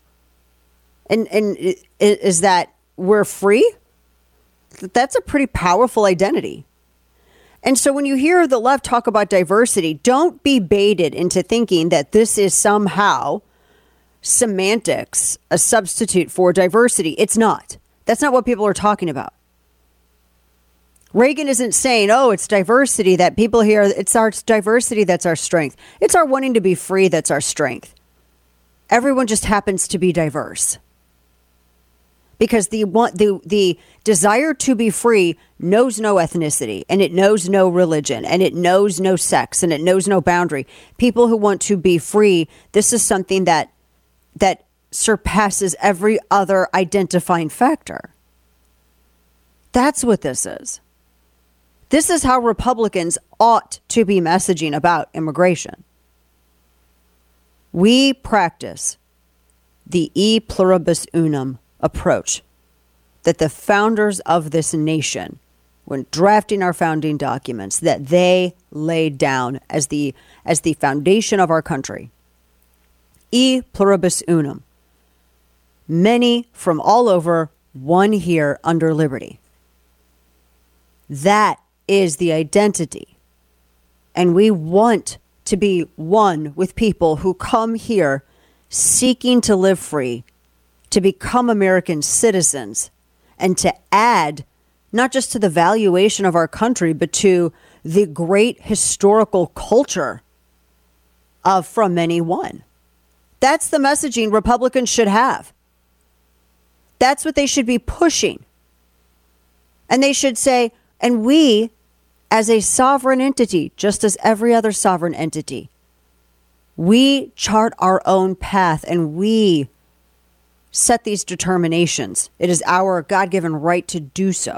and and is that we're free? That's a pretty powerful identity. And so when you hear the left talk about diversity, don't be baited into thinking that this is somehow semantics, a substitute for diversity. It's not. That's not what people are talking about. Reagan isn't saying, oh, it's diversity that people here, it's our diversity that's our strength. It's our wanting to be free that's our strength. Everyone just happens to be diverse. Because the the the desire to be free knows no ethnicity, and it knows no religion, and it knows no sex, and it knows no boundary. People who want to be free, this is something that that surpasses every other identifying factor. That's what this is. This is how Republicans ought to be messaging about immigration. We practice the e pluribus unum approach that the founders of this nation, when drafting our founding documents, that they laid down as the as the foundation of our country. E pluribus unum. Many from all over, one here under liberty. That is the identity. And we want to be one with people who come here seeking to live free, to become American citizens, and to add not just to the valuation of our country, but to the great historical culture of from many one. That's the messaging Republicans should have. That's what they should be pushing. And they should say, and we, as a sovereign entity, just as every other sovereign entity, we chart our own path and we set these determinations. It is our God-given right to do so.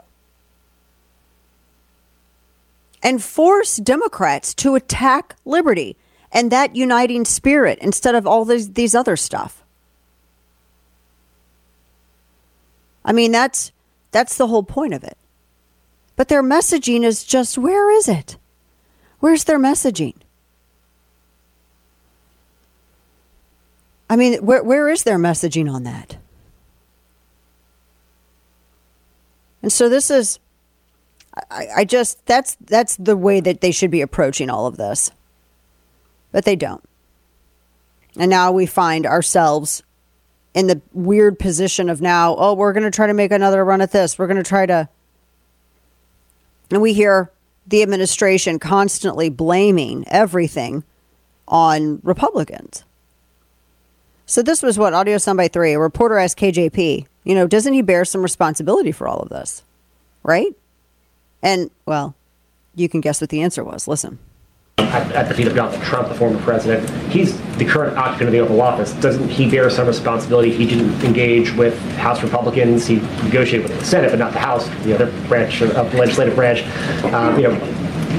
And force Democrats to attack liberty and that uniting spirit instead of all these, these other stuff. I mean, that's that's the whole point of it. But their messaging is just, where is it? Where's their messaging? I mean, where where is their messaging on that? And so this is, I, I just, that's that's the way that they should be approaching all of this. But they don't. And now we find ourselves in the weird position of now, oh, we're going to try to make another run at this. We're going to try to, and we hear the administration constantly blaming everything on Republicans. So this was what, audio soundbite three, a reporter asked K J P, you know, doesn't he bear some responsibility for all of this? Right? And, well, you can guess what the answer was. Listen. At, at the feet of Donald Trump, the former president, he's the current occupant of the Oval Office. Doesn't he bear some responsibility? He didn't engage with House Republicans. He negotiated with the Senate, but not the House, the other branch of the legislative branch. Um, you know,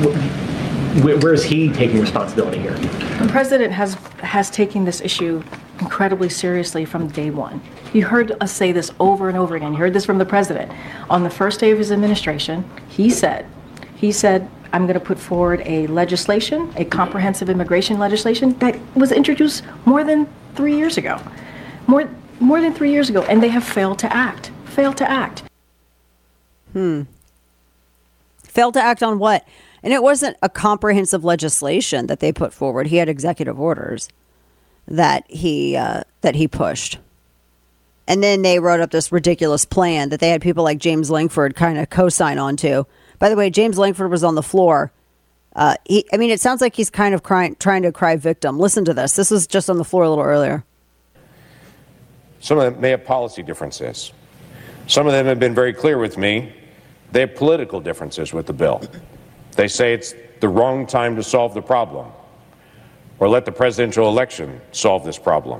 wh- where is he taking responsibility here? The president has has taken this issue incredibly seriously from day one. You heard us say this over and over again. You heard this from the president. On the first day of his administration, he said, he said, I'm going to put forward a legislation, a comprehensive immigration legislation that was introduced more than three years ago. More, more than three years ago, and they have failed to act. Failed to act. Hmm. Failed to act on what? And it wasn't a comprehensive legislation that they put forward. He had executive orders that he uh, that he pushed. And then they wrote up this ridiculous plan that they had people like James Lankford kind of co-sign onto. By the way, James Lankford was on the floor. Uh, he, I mean, it sounds like he's kind of crying, trying to cry victim. Listen to this. This was just on the floor a little earlier. Some of them may have policy differences. Some of them have been very clear with me. They have political differences with the bill. They say it's the wrong time to solve the problem, or let the presidential election solve this problem.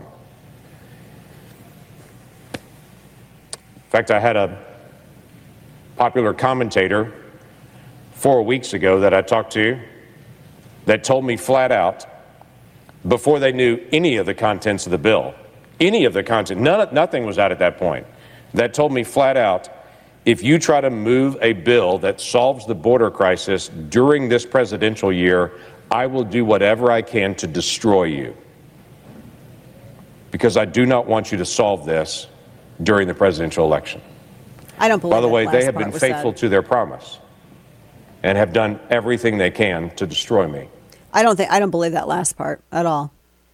In fact, I had a popular commentator four weeks ago that I talked to that told me flat out, before they knew any of the contents of the bill, any of the content, none, nothing was out at that point, that told me flat out, if you try to move a bill that solves the border crisis during this presidential year, I will do whatever I can to destroy you. Because I do not want you to solve this during the presidential election. I don't believe By the that way, last they have part been was faithful said. to their promise and have done everything they can to destroy me. I don't think I don't believe that last part at all.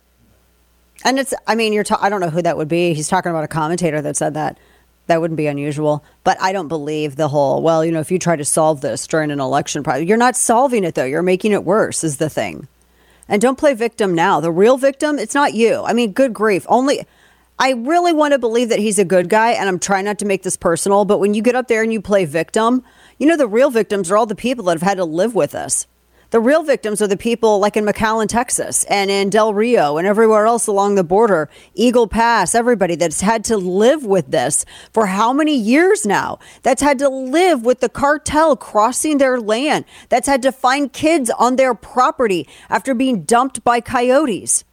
And it's, I mean, you're. Ta- I don't know who that would be. He's talking about a commentator that said that. That wouldn't be unusual. But I don't believe the whole, well, you know, if you try to solve this during an election, probably, you're not solving it, though. You're making it worse is the thing. And don't play victim now. The real victim, it's not you. I mean, good grief. Only, I really want to believe that he's a good guy, and I'm trying not to make this personal, but when you get up there and you play victim, you know, the real victims are all the people that have had to live with us. The real victims are the people like in McAllen, Texas, and in Del Rio and everywhere else along the border, Eagle Pass, everybody that's had to live with this for how many years now? That's had to live with the cartel crossing their land. That's had to find kids on their property after being dumped by coyotes.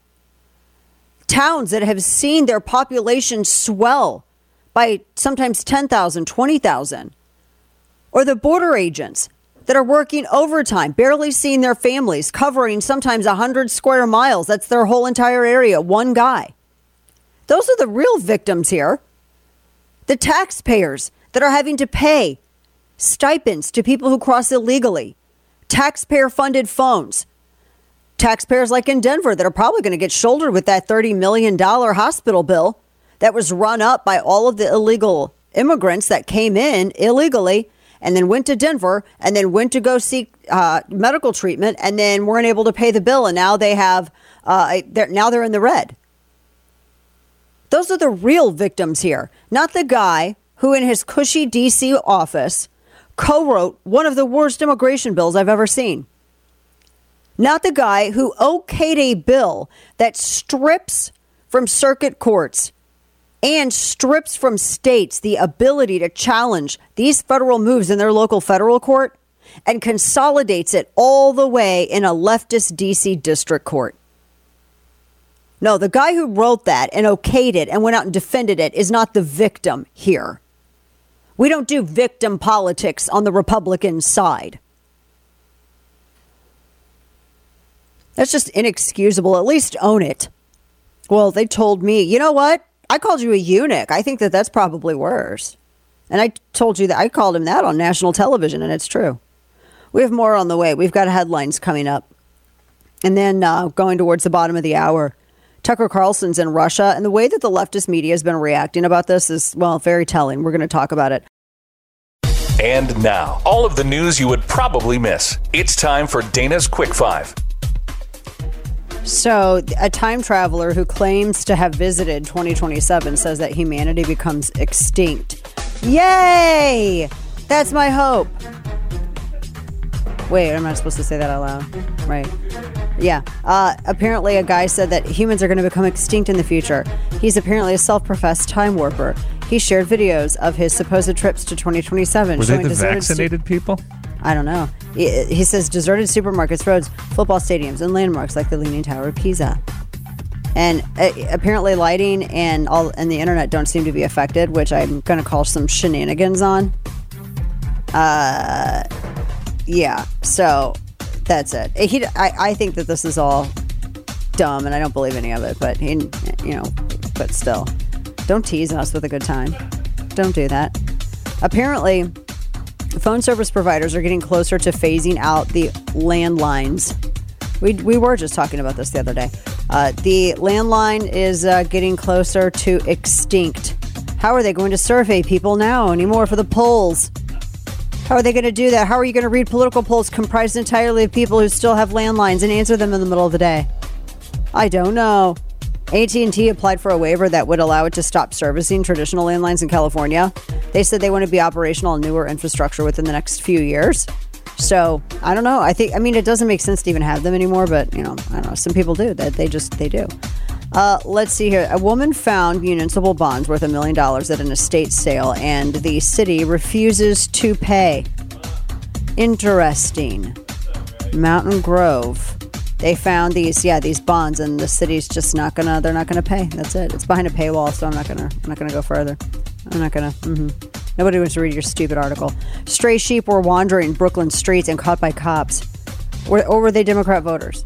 Towns that have seen their population swell by sometimes ten thousand, twenty thousand. Or the border agents that are working overtime, barely seeing their families, covering sometimes one hundred square miles. That's their whole entire area, one guy. Those are the real victims here. The taxpayers that are having to pay stipends to people who cross illegally. Taxpayer-funded phones. Taxpayers like in Denver that are probably going to get shouldered with that thirty million dollars hospital bill that was run up by all of the illegal immigrants that came in illegally and then went to Denver and then went to go seek uh, medical treatment and then weren't able to pay the bill. And now they have, uh, they're, now they're in the red. Those are the real victims here, not the guy who in his cushy D C office co-wrote one of the worst immigration bills I've ever seen. Not the guy who okayed a bill that strips from circuit courts and strips from states the ability to challenge these federal moves in their local federal court and consolidates it all the way in a leftist D C district court. No, the guy who wrote that and okayed it and went out and defended it is not the victim here. We don't do victim politics on the Republican side. That's just inexcusable. At least own it. Well, they told me, you know what? I called you a eunuch. I think that that's probably worse. And I told you that I called him that on national television, and it's true. We have more on the way. We've got headlines coming up. And then uh, going towards the bottom of the hour, Tucker Carlson's in Russia. And the way that the leftist media has been reacting about this is, well, very telling. We're going to talk about it. And now, all of the news you would probably miss. It's time for Dana's Quick Five. So a time traveler who claims to have visited twenty twenty-seven says that humanity becomes extinct. Yay! That's my hope. Wait, I'm not supposed to say that out loud. Right. Yeah. Uh, apparently a guy said that humans are going to become extinct in the future. He's apparently a self-professed time warper. He shared videos of his supposed trips to twenty twenty-seven. Were they showing the deserted vaccinated stu- people? I don't know. He, he says deserted supermarkets, roads, football stadiums, and landmarks like the Leaning Tower of Pisa. And uh, apparently lighting and all and the internet don't seem to be affected, which I'm going to call some shenanigans on. Uh, yeah, so that's it. He, I, I think that this is all dumb, and I don't believe any of it, but, he, you know, but still. Don't tease us with a good time. Don't do that. Apparently, phone service providers are getting closer to phasing out the landlines. We, we were just talking about this the other day. Uh, the landline is uh, getting closer to extinct. How are they going to survey people now anymore for the polls? How are they going to do that? How are you going to read political polls comprised entirely of people who still have landlines and answer them in the middle of the day? I don't know. A T and T applied for a waiver that would allow it to stop servicing traditional landlines in California. They said they want to be operational on newer infrastructure within the next few years. So, I don't know. I think, I mean, it doesn't make sense to even have them anymore, but, you know, I don't know. Some people do. That they just, they do. Uh, let's see here. A woman found municipal bonds worth a million dollars at an estate sale, and the city refuses to pay. Interesting. Mountain Grove. They found these, yeah, these bonds, and the city's just not gonna, they're not gonna pay. That's it. It's behind a paywall, so I'm not gonna, I'm not gonna go further. I'm not gonna, mm-hmm. Nobody wants to read your stupid article. Stray sheep were wandering Brooklyn streets and caught by cops. Or, or were they Democrat voters?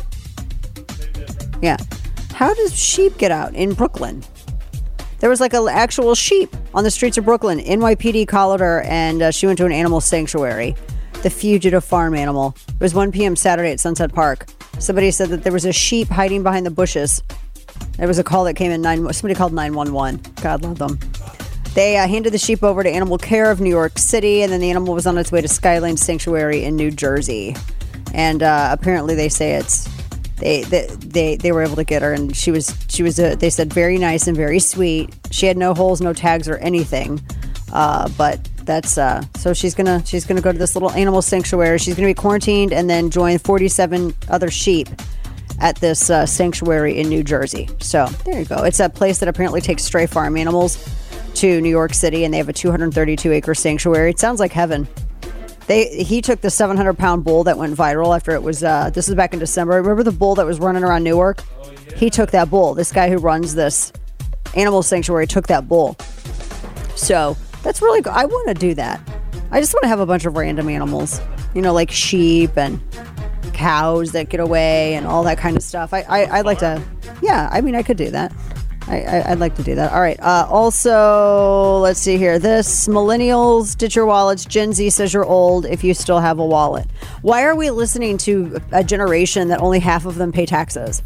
Yeah. How does sheep get out in Brooklyn? There was like an actual sheep on the streets of Brooklyn. N Y P D collared her, and uh, she went to an animal sanctuary. The fugitive farm animal. It was one p.m. Saturday at Sunset Park. Somebody said that there was a sheep hiding behind the bushes. There was a call that came in. Nine, somebody called nine one one. God love them. They uh, handed the sheep over to Animal Care of New York City, and then the animal was on its way to Skyline Sanctuary in New Jersey. And uh, apparently, they say it's they, they they they were able to get her, and she was she was uh, they said very nice and very sweet. She had no holes, no tags, or anything. Uh, but that's uh, so she's gonna she's gonna go to this little animal sanctuary. She's gonna be quarantined and then join forty-seven other sheep at this uh, sanctuary in New Jersey. So there you go. It's a place that apparently takes stray farm animals to New York City, and they have a two hundred thirty-two acre sanctuary. It sounds like heaven. They he took the seven hundred pound bull that went viral after it was uh, this was back in December. Remember the bull that was running around Newark? Oh, yeah. He took that bull. This guy who runs this animal sanctuary took that bull. So that's really good. I want to do that. I just want to have a bunch of random animals, you know, like sheep and cows that get away and all that kind of stuff. I I I'd like to. Yeah, I mean, I could do that. I, I, I'd like to do that. All right. Uh, also, let's see here. This, millennials, ditch your wallets. Gen Z says you're old if you still have a wallet. Why are we listening to a generation that only half of them pay taxes?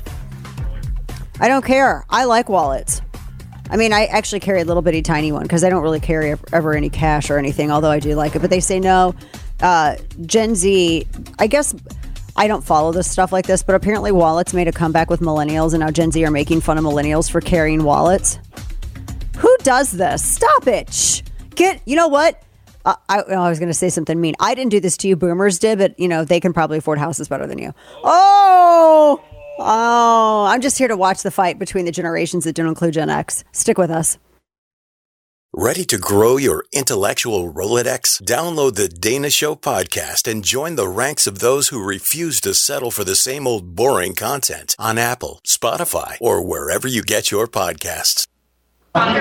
I don't care. I like wallets. I mean, I actually carry a little bitty tiny one because I don't really carry ever any cash or anything, although I do like it. But they say no. Uh, Gen Z, I guess... I don't follow this stuff like this, but apparently wallets made a comeback with millennials, and now Gen Z are making fun of millennials for carrying wallets. Who does this? Stop it. Shh. Get, you know what? Uh, I, I was going to say something mean. I didn't do this to you. Boomers did, but, you know, they can probably afford houses better than you. Oh, oh, I'm just here to watch the fight between the generations that don't include Gen X. Stick with us. Ready to grow your intellectual Rolodex? Download the Dana Show podcast and join the ranks of those who refuse to settle for the same old boring content on Apple, Spotify, or wherever you get your podcasts. Uh,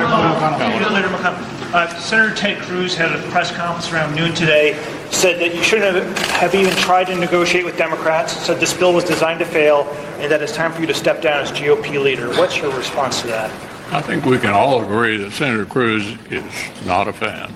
Senator Ted Cruz had a press conference around noon today, said that you shouldn't have, have even tried to negotiate with Democrats, said this bill was designed to fail, and that it's time for you to step down as G O P leader. What's your response to that? I think we can all agree that Senator Cruz is not a fan.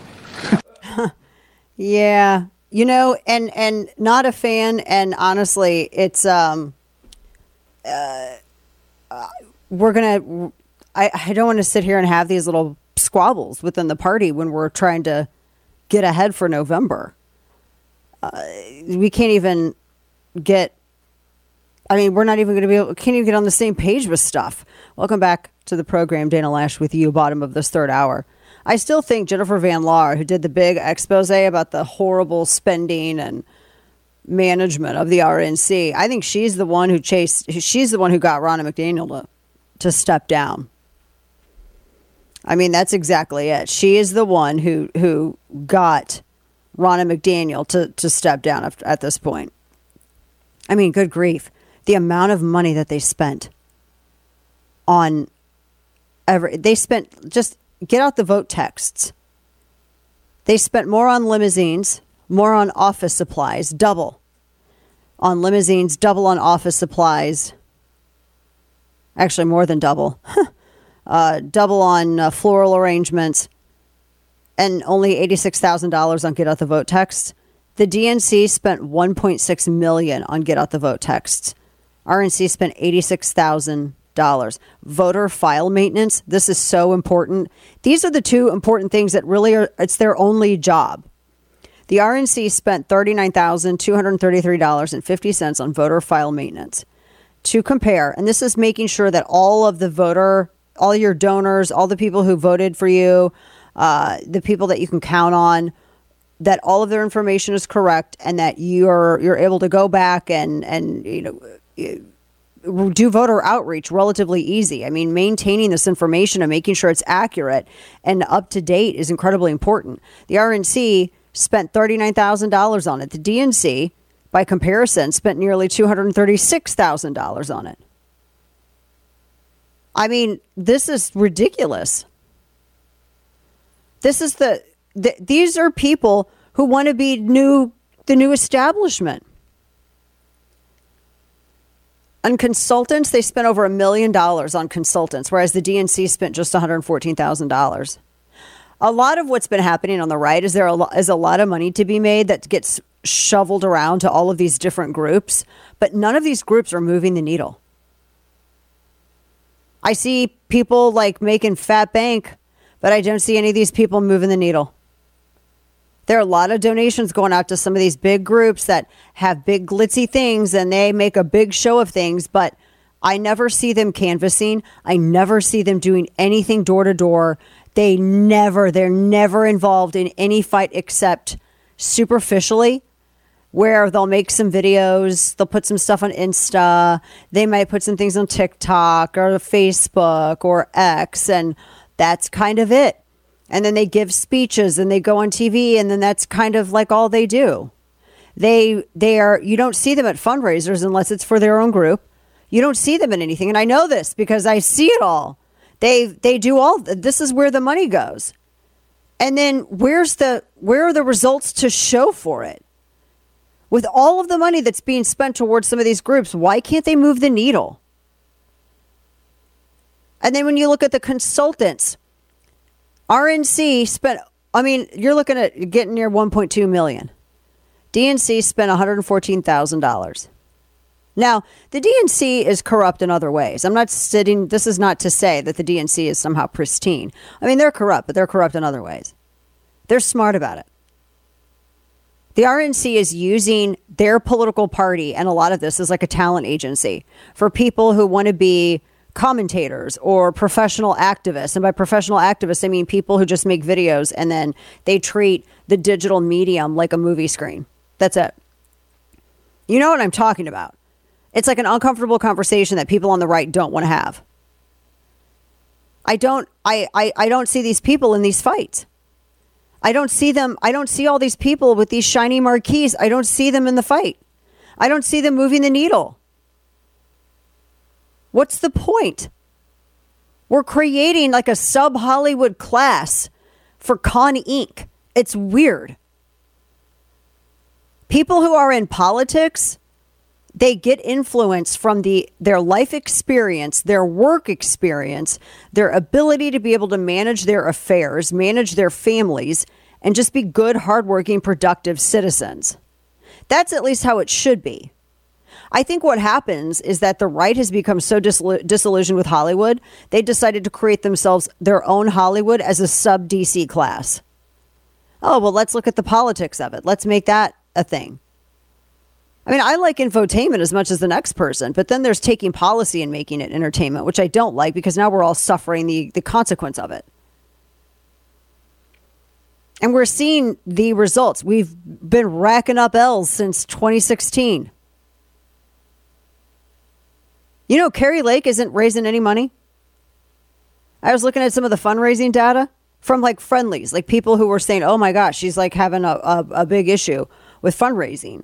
Yeah, you know, and and not a fan. And honestly, it's um, uh, uh we're gonna. I I don't want to sit here and have these little squabbles within the party when we're trying to get ahead for November. Uh, we can't even get. I mean, we're not even going to be able, can't even get on the same page with stuff. Welcome back to the program. Dana Lash with you, bottom of this third hour. I still think Jennifer Van Laar, who did the big expose about the horrible spending and management of the R N C, I think she's the one who chased, she's the one who got Ronna McDaniel to, to step down. I mean, that's exactly it. She is the one who, who got Ronna McDaniel to, to step down at, at this point. I mean, good grief. The amount of money that they spent on every, they spent, just get out the vote texts. They spent more on limousines, more on office supplies, double on limousines, double on office supplies. Actually, more than double. uh, double on uh, floral arrangements, and only eighty-six thousand dollars on get out the vote texts. The D N C spent one point six million dollars on get out the vote texts. R N C spent eighty-six thousand dollars. Voter file maintenance. This is so important. These are the two important things that really are, it's their only job. The R N C spent thirty-nine thousand two hundred thirty-three dollars and fifty cents on voter file maintenance. To compare, and this is making sure that all of the voter, all your donors, all the people who voted for you, uh, the people that you can count on, that all of their information is correct, and that you're you're able to go back and and you know do voter outreach relatively easy. I mean, maintaining this information and making sure it's accurate and up to date is incredibly important. The R N C spent thirty-nine thousand dollars on it. The D N C, by comparison, spent nearly two hundred thirty-six thousand dollars on it. I mean, this is ridiculous. This is the, the these are people who want to be new, the new establishment. On consultants, they spent over a million dollars on consultants, whereas the D N C spent just one hundred fourteen thousand dollars. A lot of what's been happening on the right is there a lo- is a lot of money to be made that gets shoveled around to all of these different groups, but none of these groups are moving the needle. I see people like making fat bank, but I don't see any of these people moving the needle. There are a lot of donations going out to some of these big groups that have big glitzy things and they make a big show of things, but I never see them canvassing. I never see them doing anything door to door. They never, they're never involved in any fight except superficially, where they'll make some videos, they'll put some stuff on Insta, they might put some things on TikTok or Facebook or X, and that's kind of it. And then they give speeches and they go on T V, and then that's kind of like all they do. They they are, you don't see them at fundraisers unless it's for their own group. You don't see them in anything, and I know this because I see it all. They they do all, this is where the money goes. And then where's the where are the results to show for it? With all of the money that's being spent towards some of these groups, why can't they move the needle? And then when you look at the consultants, R N C spent, I mean, you're looking at getting near one point two million dollars. D N C spent one hundred fourteen thousand dollars. Now, the D N C is corrupt in other ways. I'm not sitting, this is not to say that the D N C is somehow pristine. I mean, they're corrupt, but they're corrupt in other ways. They're smart about it. The R N C is using their political party, and a lot of this is like a talent agency, for people who want to be commentators or professional activists. And by professional activists, I mean people who just make videos and then they treat the digital medium like a movie screen. That's it. You know what I'm talking about. It's like an uncomfortable conversation that people on the right don't want to have. I don't, I, I, I don't see these people in these fights. I don't see them. I don't see all these people with these shiny marquees. I don't see them in the fight. I don't see them moving the needle. What's the point? We're creating like a sub-Hollywood class for Con Incorporated. It's weird. People who are in politics, they get influence from the their life experience, their work experience, their ability to be able to manage their affairs, manage their families, and just be good, hardworking, productive citizens. That's at least how it should be. I think what happens is that the right has become so dis- disillusioned with Hollywood, they decided to create themselves their own Hollywood as a sub-D C class. Oh, well, let's look at the politics of it. Let's make that a thing. I mean, I like infotainment as much as the next person, but then there's taking policy and making it entertainment, which I don't like because now we're all suffering the, the consequence of it. And we're seeing the results. We've been racking up L's since twenty sixteen. You know, Carrie Lake isn't raising any money. I was looking at some of the fundraising data from like friendlies, like people who were saying, oh my gosh, she's like having a, a, a big issue with fundraising.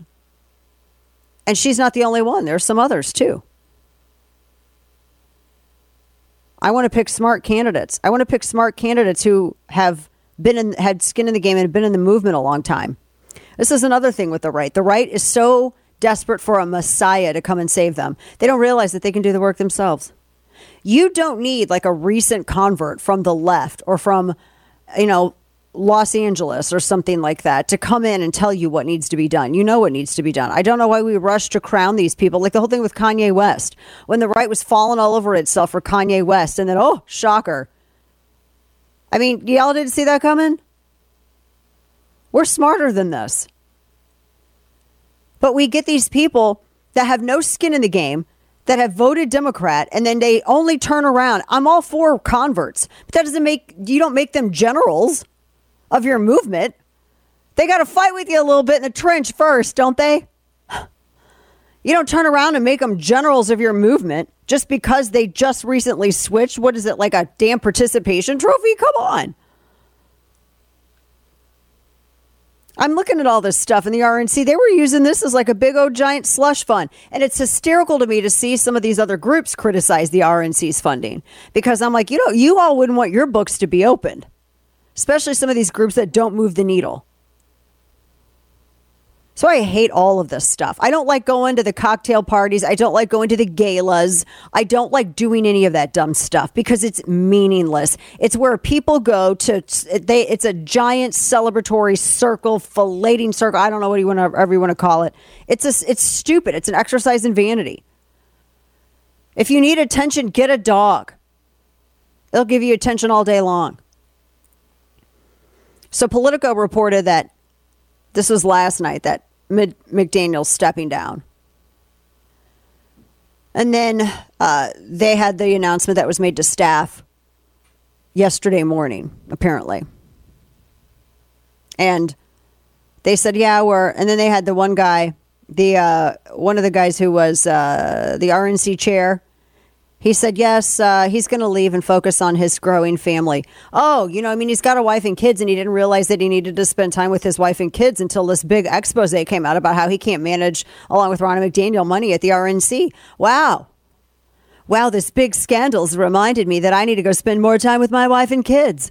And she's not the only one. There's some others too. I want to pick smart candidates. I want to pick smart candidates who have been in, had skin in the game and been in the movement a long time. This is another thing with the right. The right is so desperate for a messiah to come and save them. They don't realize that they can do the work themselves. You don't need like a recent convert from the left or from, you know, Los Angeles or something like that to come in and tell you what needs to be done. You know what needs to be done. I don't know why we rush to crown these people. Like the whole thing with Kanye West, when the right was falling all over itself for Kanye West, and then, oh, shocker. I mean, y'all didn't see that coming? We're smarter than this. But we get these people that have no skin in the game, that have voted Democrat, and then they only turn around. I'm all for converts, but that doesn't make, you don't make them generals of your movement. They got to fight with you a little bit in the trench first, don't they? You don't turn around and make them generals of your movement just because they just recently switched. What is it, like a damn participation trophy? Come on. I'm looking at all this stuff in the R N C. They were using this as like a big old giant slush fund. And it's hysterical to me to see some of these other groups criticize the R N C's funding. Because I'm like, you know, you all wouldn't want your books to be opened. Especially some of these groups that don't move the needle. So I hate all of this stuff. I don't like going to the cocktail parties. I don't like going to the galas. I don't like doing any of that dumb stuff because it's meaningless. It's where people go to, they. It's a giant celebratory circle, filleting circle. I don't know what you want to, whatever you want to call it. It's a, it's stupid. It's an exercise in vanity. If you need attention, get a dog. They'll give you attention all day long. So Politico reported that this was last night, that McDaniel's stepping down. And then uh, they had the announcement that was made to staff yesterday morning, apparently. And they said, yeah, we're, and then they had the one guy, the uh, one of the guys who was uh, the R N C chair. He said, yes, uh, he's going to leave and focus on his growing family. Oh, you know, I mean, he's got a wife and kids, and he didn't realize that he needed to spend time with his wife and kids until this big expose came out about how he can't manage, along with Ronna McDaniel, money at the R N C. Wow. Wow, this big scandal's reminded me that I need to go spend more time with my wife and kids.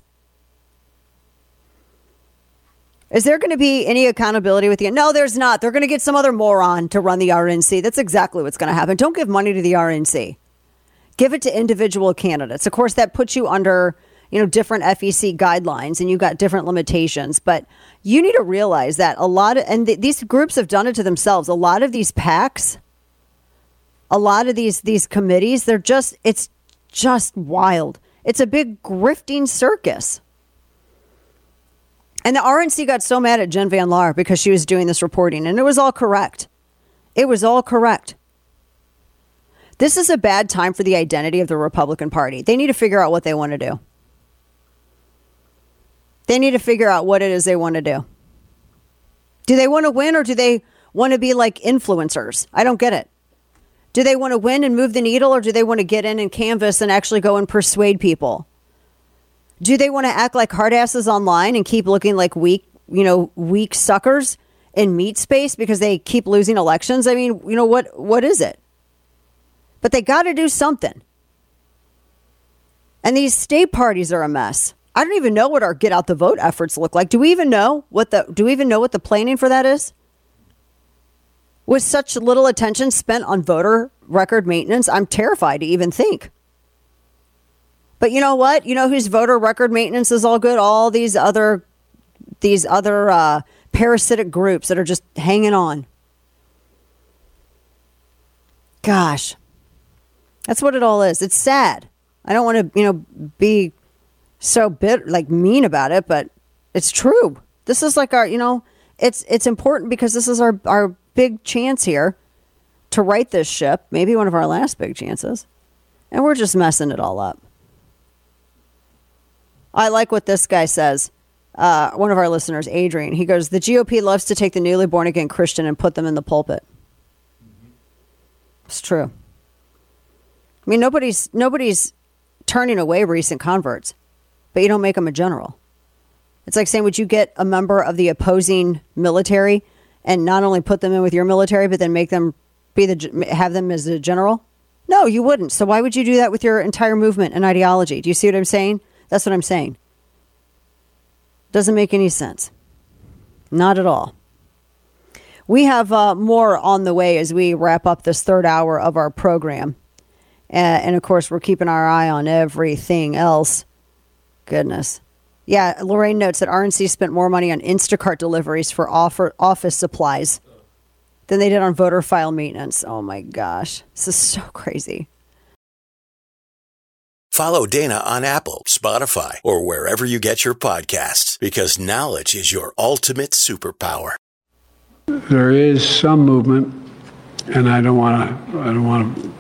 Is there going to be any accountability with you? No, there's not. They're going to get some other moron to run the R N C. That's exactly what's going to happen. Don't give money to the R N C. Give it to individual candidates. Of course, that puts you under, you know, different F E C guidelines, and you've got different limitations. But you need to realize that a lot of, and th- these groups have done it to themselves. A lot of these PACs, a lot of these these committees, they're just, it's just wild. It's a big grifting circus. And the R N C got so mad at Jen Van Laar because she was doing this reporting, and it was all correct. It was all correct. This is a bad time for the identity of the Republican Party. They need to figure out what they want to do. They need to figure out what it is they want to do. Do they want to win, or do they want to be like influencers? I don't get it. Do they want to win and move the needle, or do they want to get in and canvass and actually go and persuade people? Do they want to act like hard asses online and keep looking like weak, you know, weak suckers in meat space because they keep losing elections? I mean, you know, what what is it? But they got to do something. And these state parties are a mess. I don't even know what our get out the vote efforts look like. Do we even know what the do we even know what the planning for that is? With such little attention spent on voter record maintenance, I'm terrified to even think. But you know what? You know whose voter record maintenance is all good? All these other these other uh, parasitic groups that are just hanging on. Gosh. That's what it all is. It's sad. I don't want to, you know, be so bit like mean about it, but it's true. This is like our, you know, it's it's important because this is our, our big chance here to right this ship. Maybe one of our last big chances. And we're just messing it all up. I like what this guy says. Uh, one of our listeners, Adrian, he goes, the G O P loves to take the newly born again Christian and put them in the pulpit. It's true. I mean, nobody's nobody's turning away recent converts, but you don't make them a general. It's like saying, would you get a member of the opposing military and not only put them in with your military, but then make them be the have them as a general? No, you wouldn't. So why would you do that with your entire movement and ideology? Do you see what I'm saying? That's what I'm saying. Doesn't make any sense. Not at all. We have uh, more on the way as we wrap up this third hour of our program. Uh, and, of course, we're keeping our eye on everything else. Goodness. Yeah, Lorraine notes that R N C spent more money on Instacart deliveries for offer, office supplies than they did on voter file maintenance. Oh, my gosh. This is so crazy. Follow Dana on Apple, Spotify, or wherever you get your podcasts, because knowledge is your ultimate superpower. There is some movement, and I don't want to, I don't want to,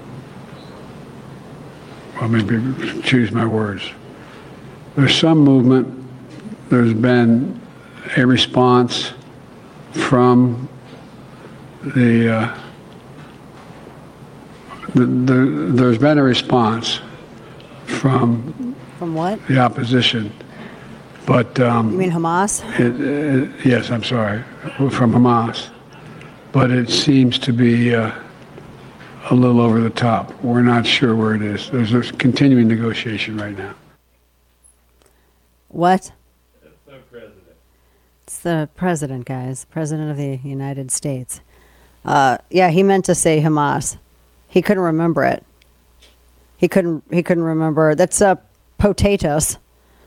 well, maybe choose my words. There's some movement. There's been a response from the, uh, the, the there's been a response from From what? the opposition, but um, You mean Hamas? it, it, yes, I'm sorry, from Hamas, but it seems to be uh, a little over the top. We're not sure where it is. There's a continuing negotiation right now. What? It's the president, guys. President of the United States. Uh, yeah, he meant to say Hamas. He couldn't remember it. He couldn't. He couldn't remember. That's uh, potatoes.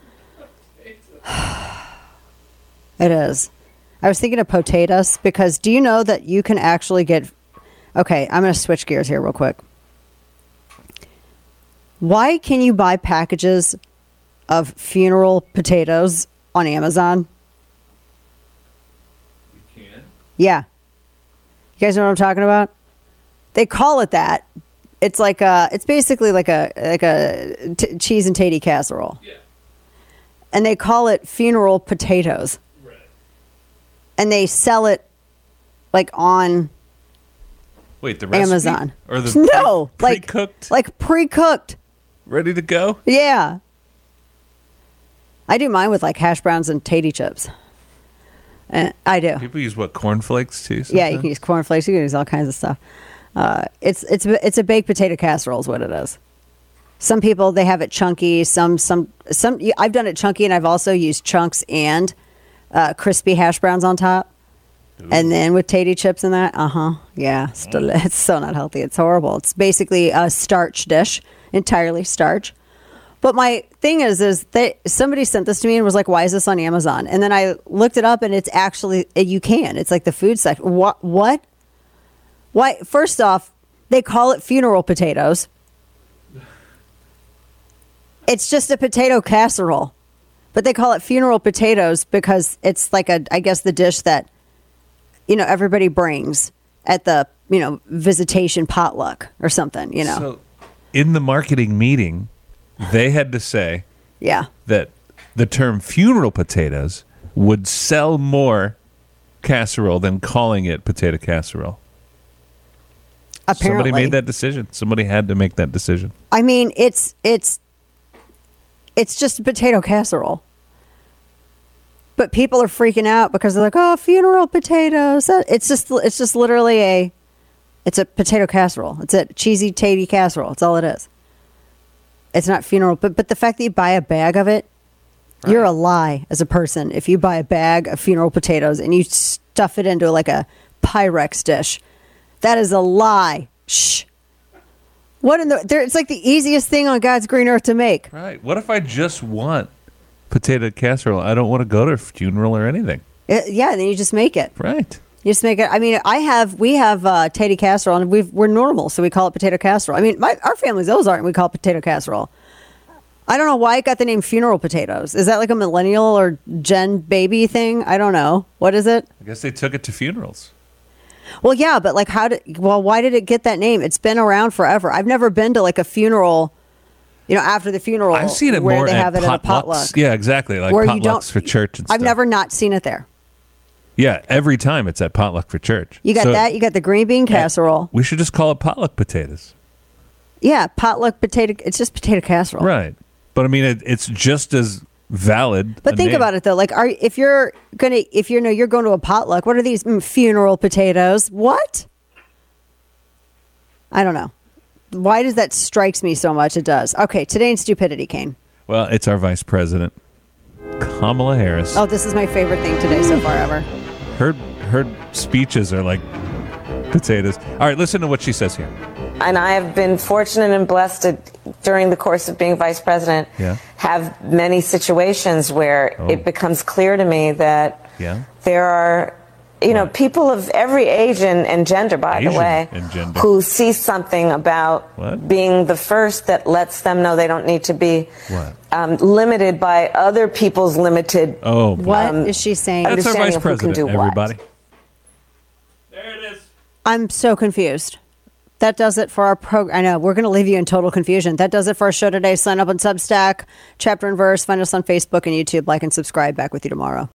It is. I was thinking of potatoes because do you know that you can actually get... Okay, I'm going to switch gears here real quick. Why can you buy packages of funeral potatoes on Amazon? You can? Yeah. You guys know what I'm talking about? They call it that. It's like a, it's basically like a like a t- cheese and tatty casserole. Yeah. And they call it funeral potatoes. Right. And they sell it like on Wait, the recipe? Amazon. Or the no, pre- like pre-cooked? like pre-cooked. Ready to go? Yeah. I do mine with like hash browns and tatty chips. And I do. People use what, cornflakes too? Sometimes? Yeah, you can use cornflakes. You can use all kinds of stuff. Uh, it's it's it's a baked potato casserole is what it is. Some people they have it chunky. Some some some. I've done it chunky, and I've also used chunks and uh, crispy hash browns on top, Ooh. And then with tatty chips in that. Uh huh. Yeah, it's, del- it's so not healthy. It's horrible. It's basically a starch dish, entirely starch. But my thing is, is that somebody sent this to me and was like, "Why is this on Amazon?" And then I looked it up, and it's actually you can. It's like the food section. What? What? Why? First off, they call it funeral potatoes. It's just a potato casserole, but they call it funeral potatoes because it's like a, I guess, the dish that, you know, everybody brings at the, you know, visitation potluck or something, you know. So in the marketing meeting, they had to say yeah. that the term funeral potatoes would sell more casserole than calling it potato casserole. Apparently. Somebody made that decision. Somebody had to make that decision. I mean, it's it's it's just a potato casserole. But people are freaking out because they're like, "Oh, funeral potatoes." It's just it's just literally a it's a potato casserole. It's a cheesy tatty casserole. That's all it is. It's not funeral, but but the fact that you buy a bag of it, right. You're a lie as a person if you buy a bag of funeral potatoes and you stuff it into like a Pyrex dish. That is a lie. Shh. What in the... There, it's like the easiest thing on God's green earth to make. Right. What if I just want potato casserole? I don't want to go to a funeral or anything. It, yeah, then you just make it. Right. You just make it. I mean, I have... We have uh, tatty casserole, and we've, we're normal, so we call it potato casserole. I mean, my, our family's Ozark, and we call it potato casserole. I don't know why it got the name funeral potatoes. Is that like a millennial or Gen baby thing? I don't know. What is it? I guess they took it to funerals. Well, yeah, but like how did, well, why did it get that name? It's been around forever. I've never been to like a funeral, you know, after the funeral. I've seen it where more they at have it potlucks. at a potluck. Yeah, exactly. Like where potlucks you don't, for church and stuff. I've never not seen it there. Yeah, every time it's at potluck for church. You got So, that. You got the green bean casserole. We should just call it potluck potatoes. Yeah, potluck potato. It's just potato casserole. Right. But I mean, it, it's just as valid. But think about it though. Like, are if you're gonna, if you know you're going to a potluck, what are these mm, funeral potatoes? What? I don't know. Why does that strikes me so much? It does. Okay, today in stupidity, Kane. Well, it's our vice president, Kamala Harris. Oh, this is my favorite thing today so far ever. Her her speeches are like potatoes. All right, listen to what she says here. And I have been fortunate and blessed to, during the course of being vice president, Yeah. have many situations where Oh. it becomes clear to me that Yeah. there are, you know, people of every age and, and gender, by Asian the way, and gender. who see something about What? being the first that lets them know they don't need to be What? um, limited by other people's limited. Oh, boy. What is she saying? That's our understanding vice of who can president, do what. everybody. I'm so confused. That does it for our program. I know, we're going to leave you in total confusion. That does it for our show today. Sign up on Substack, Chapter and Verse. Find us on Facebook and YouTube. Like and subscribe. Back with you tomorrow.